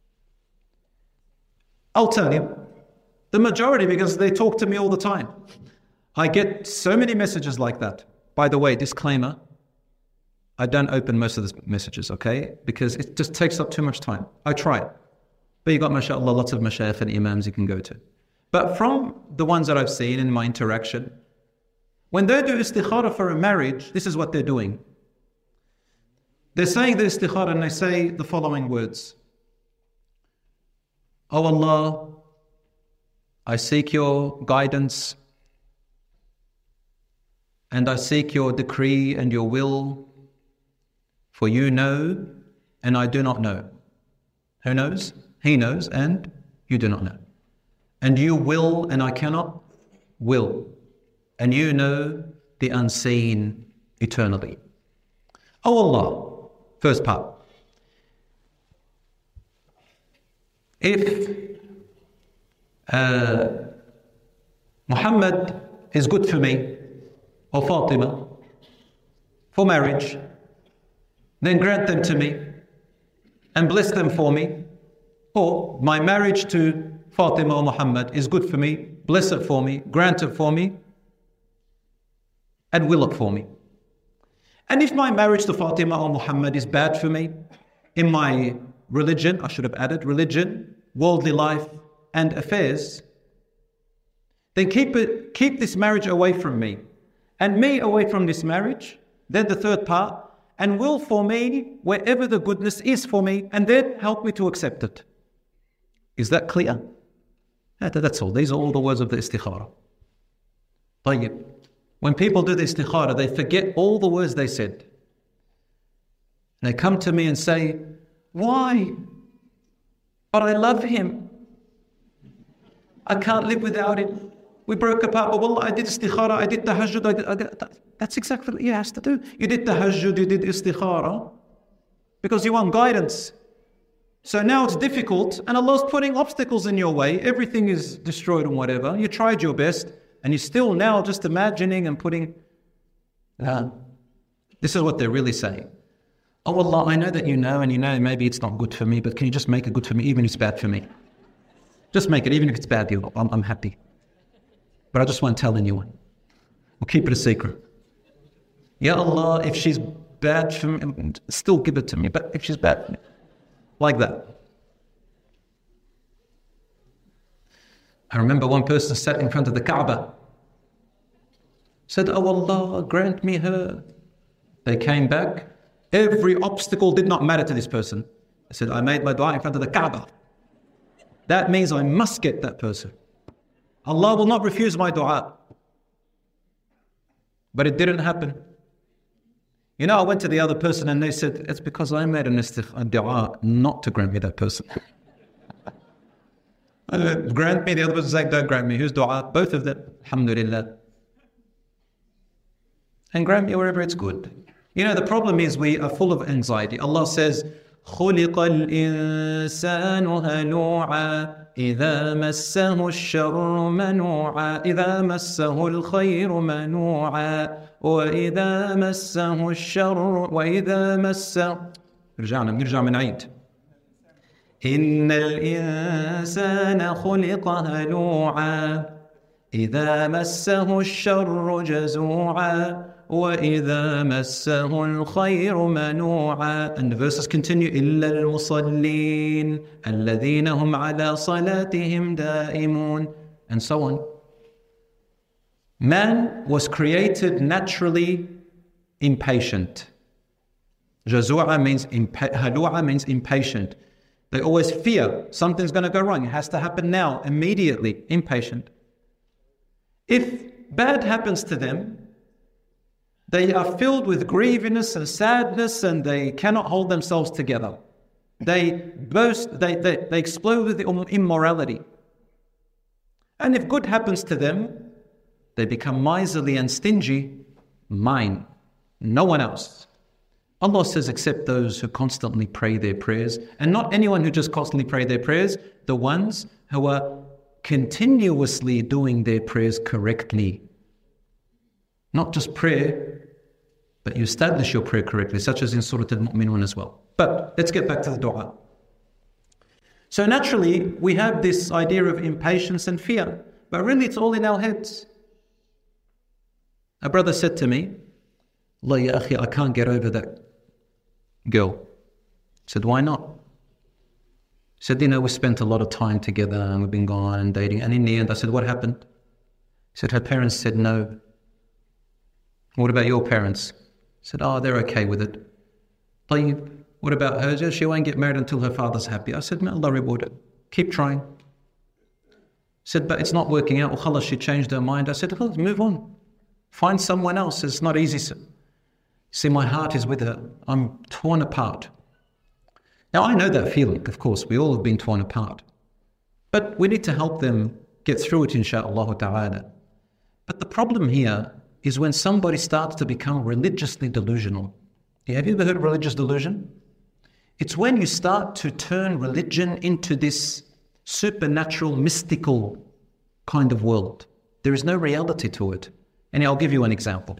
I'll tell you, the majority, because they talk to me all the time. I get so many messages like that. By the way, disclaimer, I don't open most of the messages, okay? Because it just takes up too much time. I try it. But you got, mashallah, lots of mashayikh and imams you can go to. But from the ones that I've seen in my interaction, when they do istikhara for a marriage, this is what they're doing. They're saying the istikhara and they say the following words. Oh Allah, I seek your guidance and I seek your decree and your will, for you know and I do not know. Who knows? He knows and you do not know. And you will and I cannot will. And you know the unseen eternally. Oh Allah, first part. If uh, Muhammad is good for me, or Fatima, for marriage, then grant them to me and bless them for me. Or my marriage to Fatima or Muhammad is good for me, bless it for me, grant it for me, and will it for me. And if my marriage to Fatima or Muhammad is bad for me, in my religion, I should have added religion, worldly life, and affairs, then keep it, keep this marriage away from me, and me away from this marriage. Then the third part, and will for me wherever the goodness is for me, and then help me to accept it. Is that clear? That's all. These are all the words of the istikhara. طيب. When people do the istikhara, they forget all the words they said. They come to me and say, why? But I love him. I can't live without him. we broke apart, but wallah, I did istikhara, I did tahajjud, I did, I did, that's exactly what you have to do. You did tahajjud, you did istikhara, because you want guidance. So now it's difficult, and Allah's putting obstacles in your way. Everything is destroyed and whatever. You tried your best, and you're still now just imagining and putting... Uh, this is what they're really saying. Oh Allah, I know that you know, and you know maybe it's not good for me, but can you just make it good for me, even if it's bad for me? Just make it, even if it's bad, I'm, I'm happy. But I just won't tell anyone. We'll keep it a secret. Ya Allah, if she's bad for me, still give it to me, but if she's bad for me, like that. I remember one person sat in front of the Kaaba, said, oh Allah, grant me her. They came back. Every obstacle did not matter to this person. I said, I made my dua in front of the Kaaba. That means I must get that person. Allah will not refuse my dua. But it didn't happen. You know, I went to the other person and they said, it's because I made an istikh- dua not to grant me that person. Grant me, the other person saying, don't grant me. Whose dua? Both of them. Alhamdulillah. And grant me wherever it's good. You know, the problem is we are full of anxiety. Allah says, خُلِقَ الْإِنسَانُ هَلُوعًا إِذَا مَسَّهُ الشَّرُّ مَنُوعًا إِذَا مَسَّهُ الْخَيْرُ مَنُوعًا وَإِذَا مَسَّهُ الشَّرُّ وَإِذَا مَسَّهُ رجعنا بنرجع من عيد إِنَّ الْإِنسَانَ خُلِقَ هَلُوعًا إِذَا مَسَّهُ الشَّرُّ جَزُوعًا وَإِذَا مَسَّهُ الْخَيْرُ مَنُوعًا. And the verses continue, إِلَّا الْمُصَلِّينَ الَّذِينَ هُمْ عَلَى صَلَاتِهِمْ دَائِمُونَ, and so on. Man was created naturally impatient. Jazua means impa- halua means impatient. They always fear something's going to go wrong. It has to happen now, immediately. Impatient. If bad happens to them, they are filled with grieviness and sadness, and they cannot hold themselves together. They boast, they, they, they explode with immorality. And if good happens to them, they become miserly and stingy. Mine, no one else. Allah says, except those who constantly pray their prayers, and not anyone who just constantly pray their prayers, the ones who are continuously doing their prayers correctly. Not just prayer, but you establish your prayer correctly, such as in Surah Al-Mu'minun as well. But let's get back to the dua. So naturally, we have this idea of impatience and fear, but really it's all in our heads. A brother said to me, Allah ya akhi, I can't get over that girl. I said, why not? He said, you know, we spent a lot of time together and we've been gone and dating. And in the end, I said, what happened? He said, her parents said no. What about your parents? I said, oh, they're okay with it. طيب, what about her? She won't get married until her father's happy. I said, may Allah reward it. Keep trying. He said, but it's not working out. Well, khalas, she changed her mind. I said, khalas, move on. Find someone else. It's not easy. See, my heart is with her. I'm torn apart. Now, I know that feeling, of course. We all have been torn apart. But we need to help them get through it, insha'Allah ta'ala. But the problem here is when somebody starts to become religiously delusional. Have you ever heard of religious delusion? It's when you start to turn religion into this supernatural, mystical kind of world. There is no reality to it. And I'll give you an example.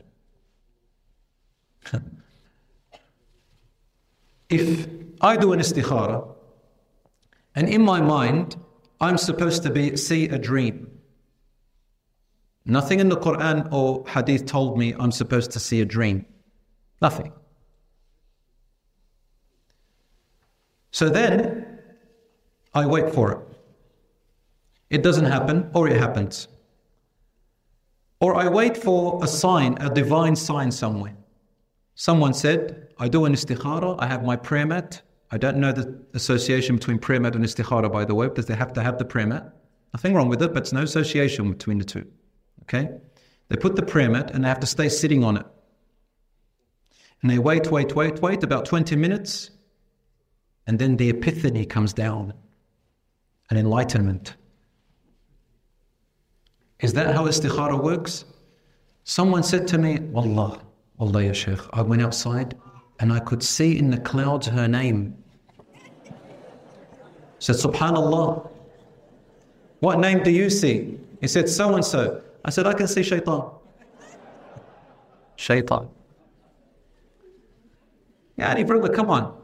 If I do an istikhara, and in my mind, I'm supposed to be see a dream. Nothing in the Quran or Hadith told me I'm supposed to see a dream. Nothing. So then, I wait for it. It doesn't happen, or it happens. Or I wait for a sign, a divine sign somewhere. Someone said, I do an istikhara, I have my prayer mat. I don't know the association between prayer mat and istikhara, by the way, because they have to have the prayer mat. Nothing wrong with it, but it's no association between the two. Okay? They put the prayer mat and they have to stay sitting on it. And they wait, wait, wait, wait, about twenty minutes. And then the epiphany comes down, an enlightenment. Is that how istikhara works? Someone said to me, Wallah, Wallah ya Shaykh, I went outside and I could see in the clouds her name. I said, Subhanallah, what name do you see? He said, so-and-so. I said, I can see shaitan. Shaitan. Yani brother, come on.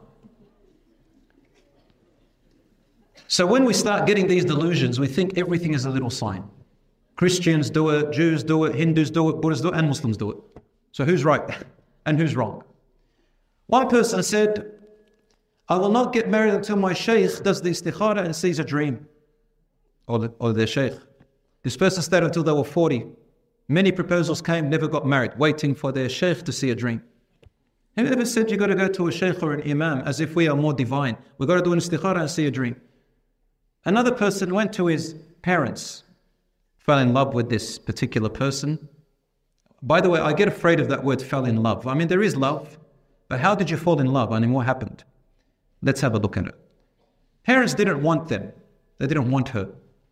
So when we start getting these delusions, we think everything is a little sign. Christians do it, Jews do it, Hindus do it, Buddhists do it, and Muslims do it. So who's right and who's wrong? One person said, I will not get married until my shaykh does the istikhara and sees a dream. Or, the, or their shaykh. This person stayed until they were forty. Many proposals came, never got married, waiting for their shaykh to see a dream. Who ever said you got to go to a shaykh or an imam as if we are more divine? We've got to do an istikhara and see a dream. Another person went to his parents, fell in love with this particular person. By the way, I get afraid of that word, fell in love. I mean, there is love, but how did you fall in love? I mean, what happened? Let's have a look at it. Parents didn't want them. They didn't want her.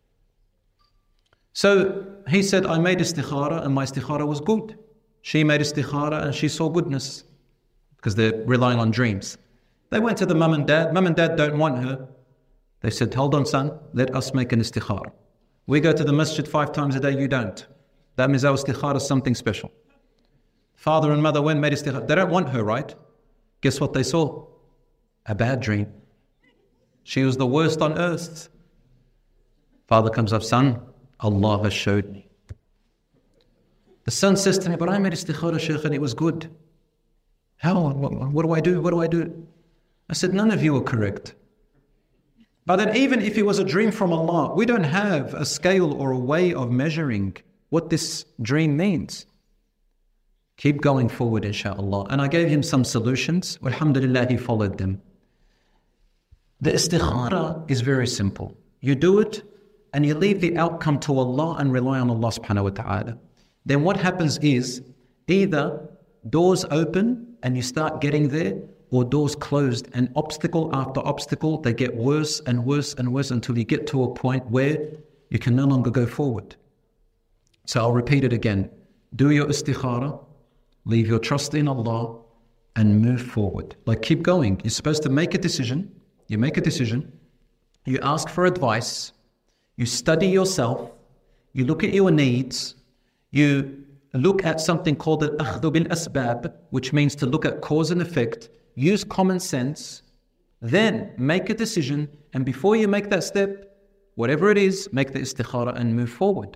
So he said, I made istikhara and my istikhara was good. She made istikhara and she saw goodness because they're relying on dreams. They went to the mum and dad. Mum and dad don't want her. They said, hold on, son, let us make an istikhara. We go to the masjid five times a day, you don't. That means our istikhara is something special. Father and mother went, made istikhara. They don't want her, right? Guess what they saw? A bad dream. She was the worst on earth. Father comes up, son, Allah has showed me. The son says to me, but I made istikhara, Shaykh, and it was good. How? What, what do I do? What do I do? I said, none of you are correct. But then even if it was a dream from Allah, we don't have a scale or a way of measuring what this dream means. Keep going forward, inshaAllah. And I gave him some solutions. Alhamdulillah, he followed them. The istikhara is very simple. You do it and you leave the outcome to Allah and rely on Allah subhanahu wa ta'ala. Then what happens is either doors open and you start getting there, or doors closed and obstacle after obstacle, they get worse and worse and worse until you get to a point where you can no longer go forward. So I'll repeat it again. Do your istikhara, leave your trust in Allah and move forward. Like keep going. You're supposed to make a decision. You make a decision. You ask for advice. You study yourself. You look at your needs. You look at something called al-akhdhu bil-asbab, which means to look at cause and effect. Use common sense, then make a decision, and before you make that step, whatever it is, make the istikhara and move forward.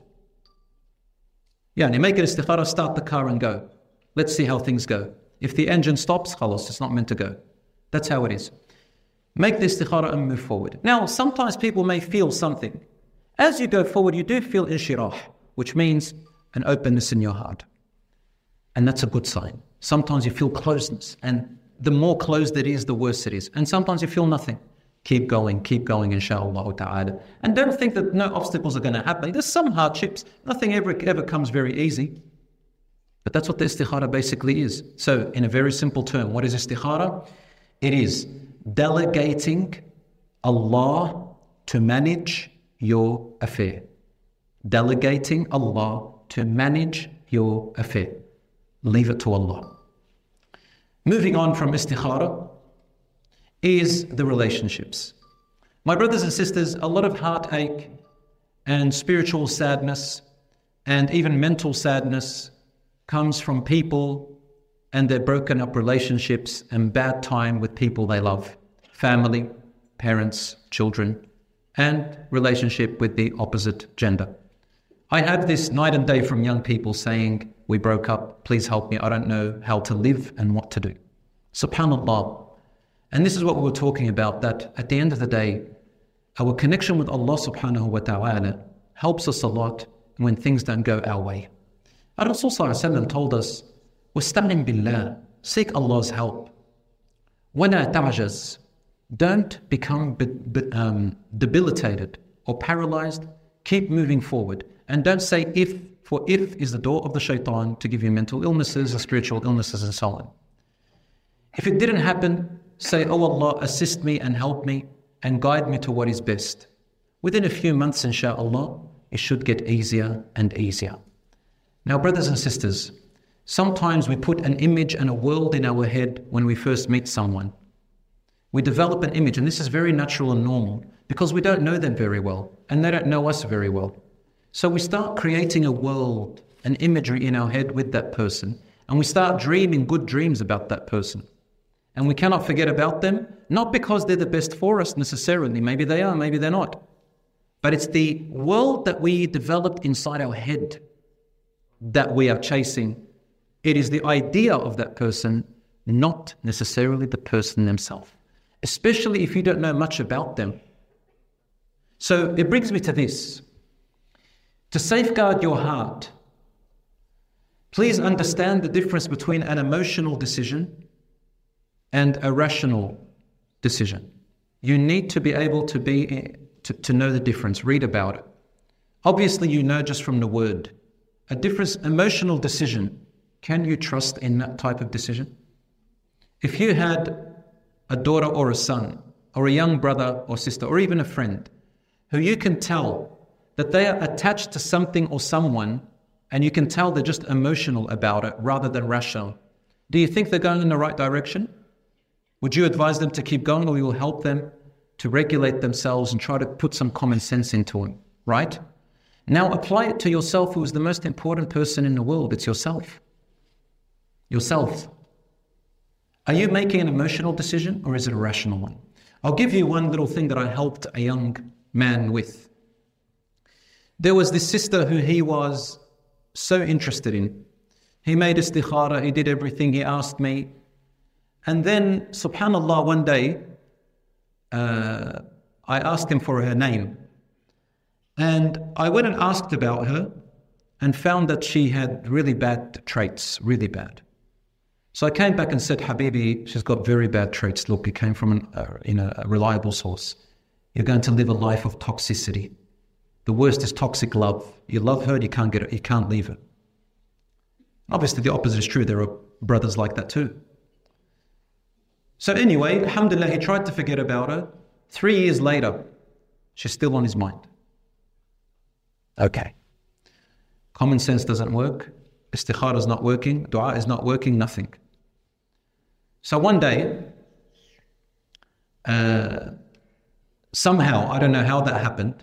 Yeah, and you make an istikhara, start the car and go. Let's see how things go. If the engine stops, khalas, it's not meant to go. That's how it is. Make the istikhara and move forward. Now, sometimes people may feel something. As you go forward, you do feel inshirah, which means an openness in your heart. And that's a good sign. Sometimes you feel closeness, and the more closed it is, the worse it is. And sometimes you feel nothing. Keep going, keep going, inshaAllah ta'ala. And don't think that no obstacles are going to happen. There's some hardships. Nothing ever, ever comes very easy. But that's what the istikhara basically is. So, in a very simple term, what is istikhara? It is delegating Allah to manage your affair. Delegating Allah to manage your affair. Leave it to Allah. Moving on from istikhara is the relationships. My brothers and sisters, a lot of heartache and spiritual sadness and even mental sadness comes from people and their broken up relationships and bad time with people they love. Family, parents, children, and relationship with the opposite gender. I have this night and day from young people saying, we broke up, please help me, I don't know how to live and what to do. SubhanAllah. And this is what we were talking about, that at the end of the day, our connection with Allah subhanahu wa ta'ala helps us a lot when things don't go our way. Our Rasul sallallahu alayhi wa sallam told us, وَاسْتَعِنْ بِاللَّهِ, seek Allah's help. وَلَا تَعْجَزْ, don't become be, be, um, debilitated or paralyzed, keep moving forward. And don't say if, for if is the door of the shaitan to give you mental illnesses or spiritual illnesses and so on. If it didn't happen, say, oh Allah, assist me and help me and guide me to what is best. Within a few months, inshaAllah, it should get easier and easier. Now, brothers and sisters, sometimes we put an image and a world in our head when we first meet someone. We develop an image, and this is very natural and normal because we don't know them very well and they don't know us very well. So we start creating a world, an imagery in our head with that person, and we start dreaming good dreams about that person. And we cannot forget about them, not because they're the best for us necessarily. Maybe they are, maybe they're not. But it's the world that we developed inside our head that we are chasing. It is the idea of that person, not necessarily the person themselves, especially if you don't know much about them. So it brings me to this. To safeguard your heart, please understand the difference between an emotional decision and a rational decision. You need to be able to be to, to know the difference. Read about it. Obviously, you know just from the word. A different emotional decision. Can you trust in that type of decision? If you had a daughter or a son, or a young brother or sister, or even a friend, who you can tell that they are attached to something or someone, and you can tell they're just emotional about it rather than rational, do you think they're going in the right direction? Would you advise them to keep going, or you will help them to regulate themselves and try to put some common sense into it, right? Now apply it to yourself, who is the most important person in the world. It's yourself. Yourself. Are you making an emotional decision, or is it a rational one? I'll give you one little thing that I helped a young man with. There was this sister who he was so interested in. He made istikhara, he did everything, he asked me. And then, subhanAllah, one day, uh, I asked him for her name. And I went and asked about her and found that she had really bad traits, really bad. So I came back and said, Habibi, she's got very bad traits. Look, it came from an, uh, in a, a reliable source. You're going to live a life of toxicity. The worst is toxic love. You love her, you can't get it, you can't leave her. Obviously, the opposite is true. There are brothers like that too. So anyway, alhamdulillah, he tried to forget about her. Three years later, she's still on his mind. Okay. Common sense doesn't work. Istikhara is not working. Dua is not working. Nothing. So one day, uh, somehow, I don't know how that happened.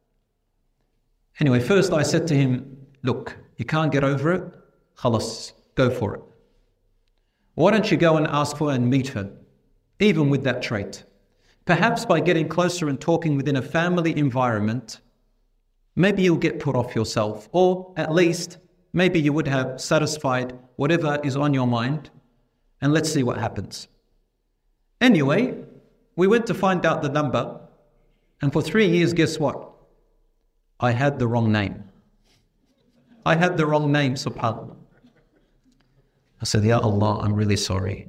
Anyway, first I said to him, look, you can't get over it. Khalas, go for it. Why don't you go and ask for her and meet her, even with that trait? Perhaps by getting closer and talking within a family environment, maybe you'll get put off yourself, or at least maybe you would have satisfied whatever is on your mind, and let's see what happens. Anyway, we went to find out the number, and for three years, guess what? I had the wrong name. I had the wrong name, subhanAllah. I said, Ya Allah, I'm really sorry.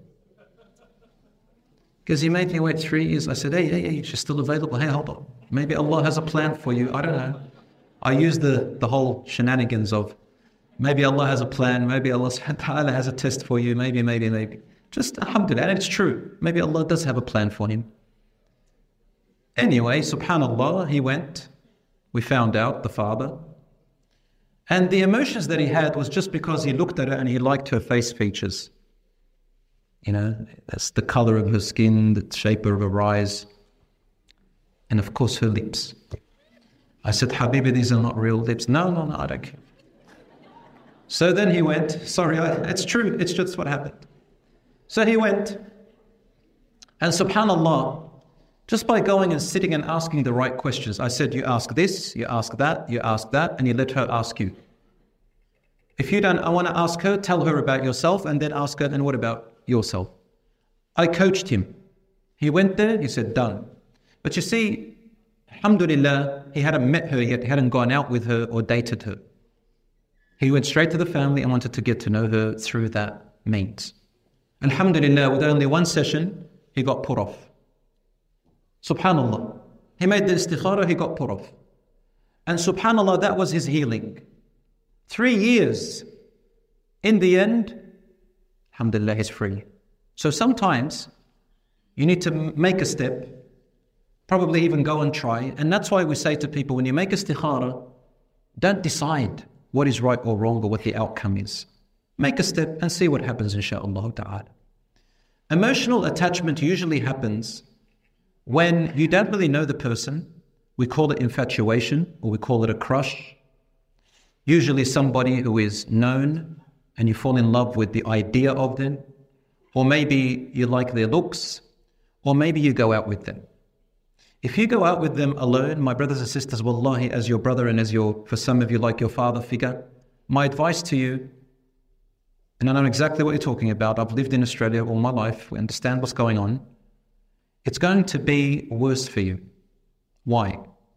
Because he made me wait three years. I said, hey, hey, hey, she's still available. Hey, hold on. Maybe Allah has a plan for you. I don't know. I used the, the whole shenanigans of maybe Allah has a plan. Maybe Allah has a test for you. Maybe, maybe, maybe. Just alhamdulillah. And it's true. Maybe Allah does have a plan for him. Anyway, subhanAllah, he went. We found out, the father. And the emotions that he had was just because he looked at her and he liked her face features. You know, that's the color of her skin, the shape of her eyes, and of course her lips. I said, Habibi, these are not real lips. No, no, no, I don't care. So then he went, sorry, I, it's true, it's just what happened. So he went, and subhanAllah, just by going and sitting and asking the right questions, I said, you ask this, you ask that, you ask that, and you let her ask you. If you don't, I want to ask her, tell her about yourself, and then ask her, and what about yourself? I coached him. He went there, he said, done. But you see, alhamdulillah, he hadn't met her yet, he hadn't gone out with her or dated her. He went straight to the family and wanted to get to know her through that means. Alhamdulillah, with only one session, he got put off. Subhanallah. He made the istikhara, he got put off. And subhanallah, that was his healing. Three years. In the end, alhamdulillah, he's free. So sometimes you need to make a step, probably even go and try. And that's why we say to people, when you make istikhara, Don't decide what is right or wrong or what the outcome is. Make a step and see what happens, inshaAllah ta'ala. Emotional attachment usually happens when you don't really know the person. We call it infatuation, or we call it a crush. Usually somebody who is known and you fall in love with the idea of them, or maybe you like their looks, or maybe you go out with them. If you go out with them alone, my brothers and sisters, wallahi, as your brother and as your, for some of you, like your father figure, my advice to you, and I know exactly what you're talking about, I've lived in Australia all my life, we understand what's going on, it's going to be worse for you. Why?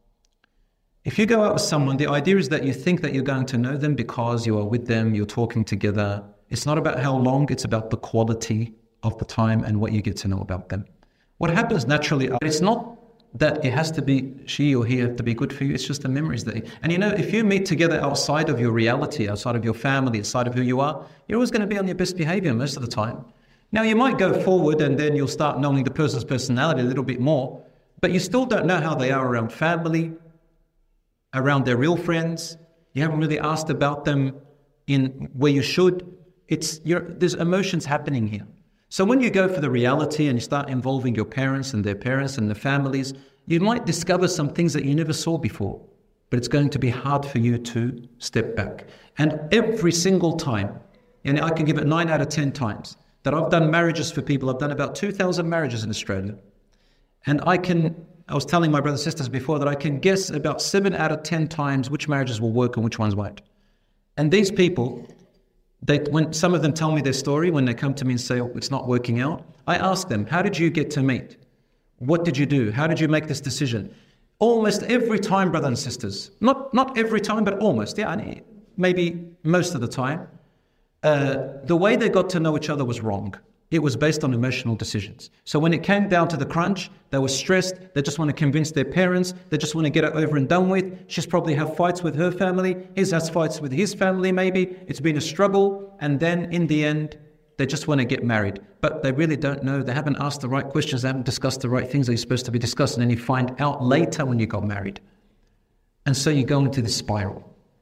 If you go out with someone, the idea is that you think that you're going to know them because you are with them, you're talking together. It's not about how long, it's about the quality of the time and what you get to know about them. What happens naturally, it's not that it has to be, she or he have to be good for you, it's just the memories that you, and you know, if you meet together outside of your reality, outside of your family, outside of who you are, you're always going to be on your best behavior most of the time. Now you might go forward and then you'll start knowing the person's personality a little bit more, but you still don't know how they are around family, around their real friends. You haven't really asked about them in where you should. It's you're, there's emotions happening here. So when you go for the reality and you start involving your parents and their parents and the families, you might discover some things that you never saw before, but it's going to be hard for you to step back. And every single time, and I can give it nine out of ten times, that I've done marriages for people, I've done about two thousand marriages in Australia. And I can, I was telling my brothers and sisters before that I can guess about seven out of ten times which marriages will work and which ones won't. And these people, They, when some of them tell me their story, when they come to me and say, oh, it's not working out, I ask them, how did you get to meet? What did you do? How did you make this decision? Almost every time, brothers and sisters, not, not every time, but almost, yeah, maybe most of the time, uh, the way they got to know each other was wrong. It was based on emotional decisions. So when it came down to the crunch, they were stressed. They just want to convince their parents. They just want to get it over and done with. She's probably have fights with her family. He has fights with his family maybe. It's been a struggle. And then in the end, they just want to get married. But they really don't know. They haven't asked the right questions. They haven't discussed the right things that you're supposed to be discussing. And then you find out later when you got married. And so you go into this spiral.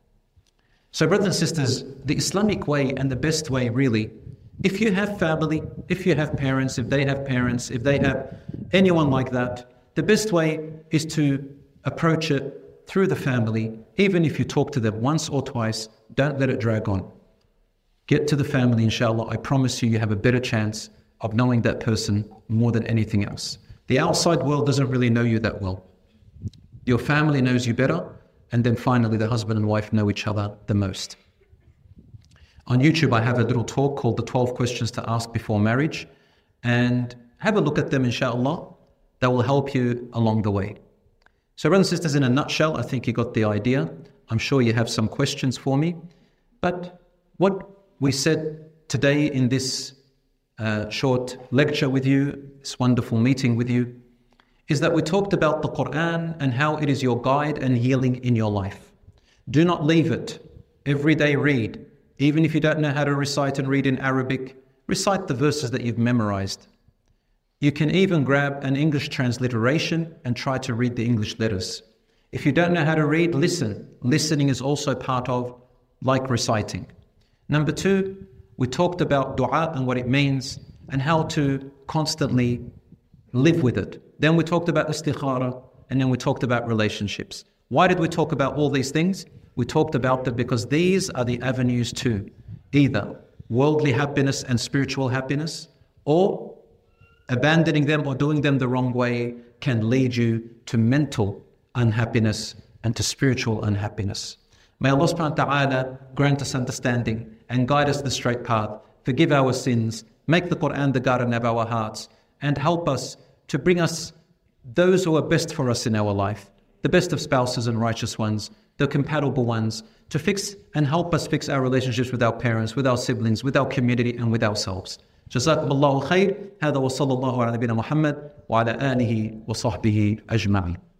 So brothers and sisters, the Islamic way and the best way really, if you have family, if you have parents, if they have parents, if they have anyone like that, the best way is to approach it through the family. Even if you talk to them once or twice, don't let it drag on. Get to the family, inshallah. I promise you, you have a better chance of knowing that person more than anything else. The outside world doesn't really know you that well. Your family knows you better, and then finally the husband and wife know each other the most. On YouTube, I have a little talk called the twelve questions to ask before marriage, and have a look at them, inshallah. That will help you along the way. So brothers and sisters, in a nutshell, I think you got the idea. I'm sure you have some questions for me. But what we said today in this uh, short lecture with you, this wonderful meeting with you, is that we talked about the Quran and how it is your guide and healing in your life. Do not leave it. Every day read. Even if you don't know how to recite and read in Arabic, recite the verses that you've memorized. You can even grab an English transliteration and try to read the English letters. If you don't know how to read, listen. Listening is also part of like reciting. Number two, we talked about dua and what it means and how to constantly live with it. Then we talked about istikhara, and then we talked about relationships. Why did we talk about all these things? We talked about them because these are the avenues to either worldly happiness and spiritual happiness, or abandoning them or doing them the wrong way can lead you to mental unhappiness and to spiritual unhappiness. May Allah subhanahu wa ta'ala grant us understanding and guide us the straight path, forgive our sins, make the Quran the garden of our hearts, and help us to bring us those who are best for us in our life, the best of spouses and righteous ones, the compatible ones, to fix and help us fix our relationships with our parents, with our siblings, with our community, and with ourselves. جزاكم الله خير. هذا وصلى الله على نبينا محمد وعلى آله وصحبه أجمعين.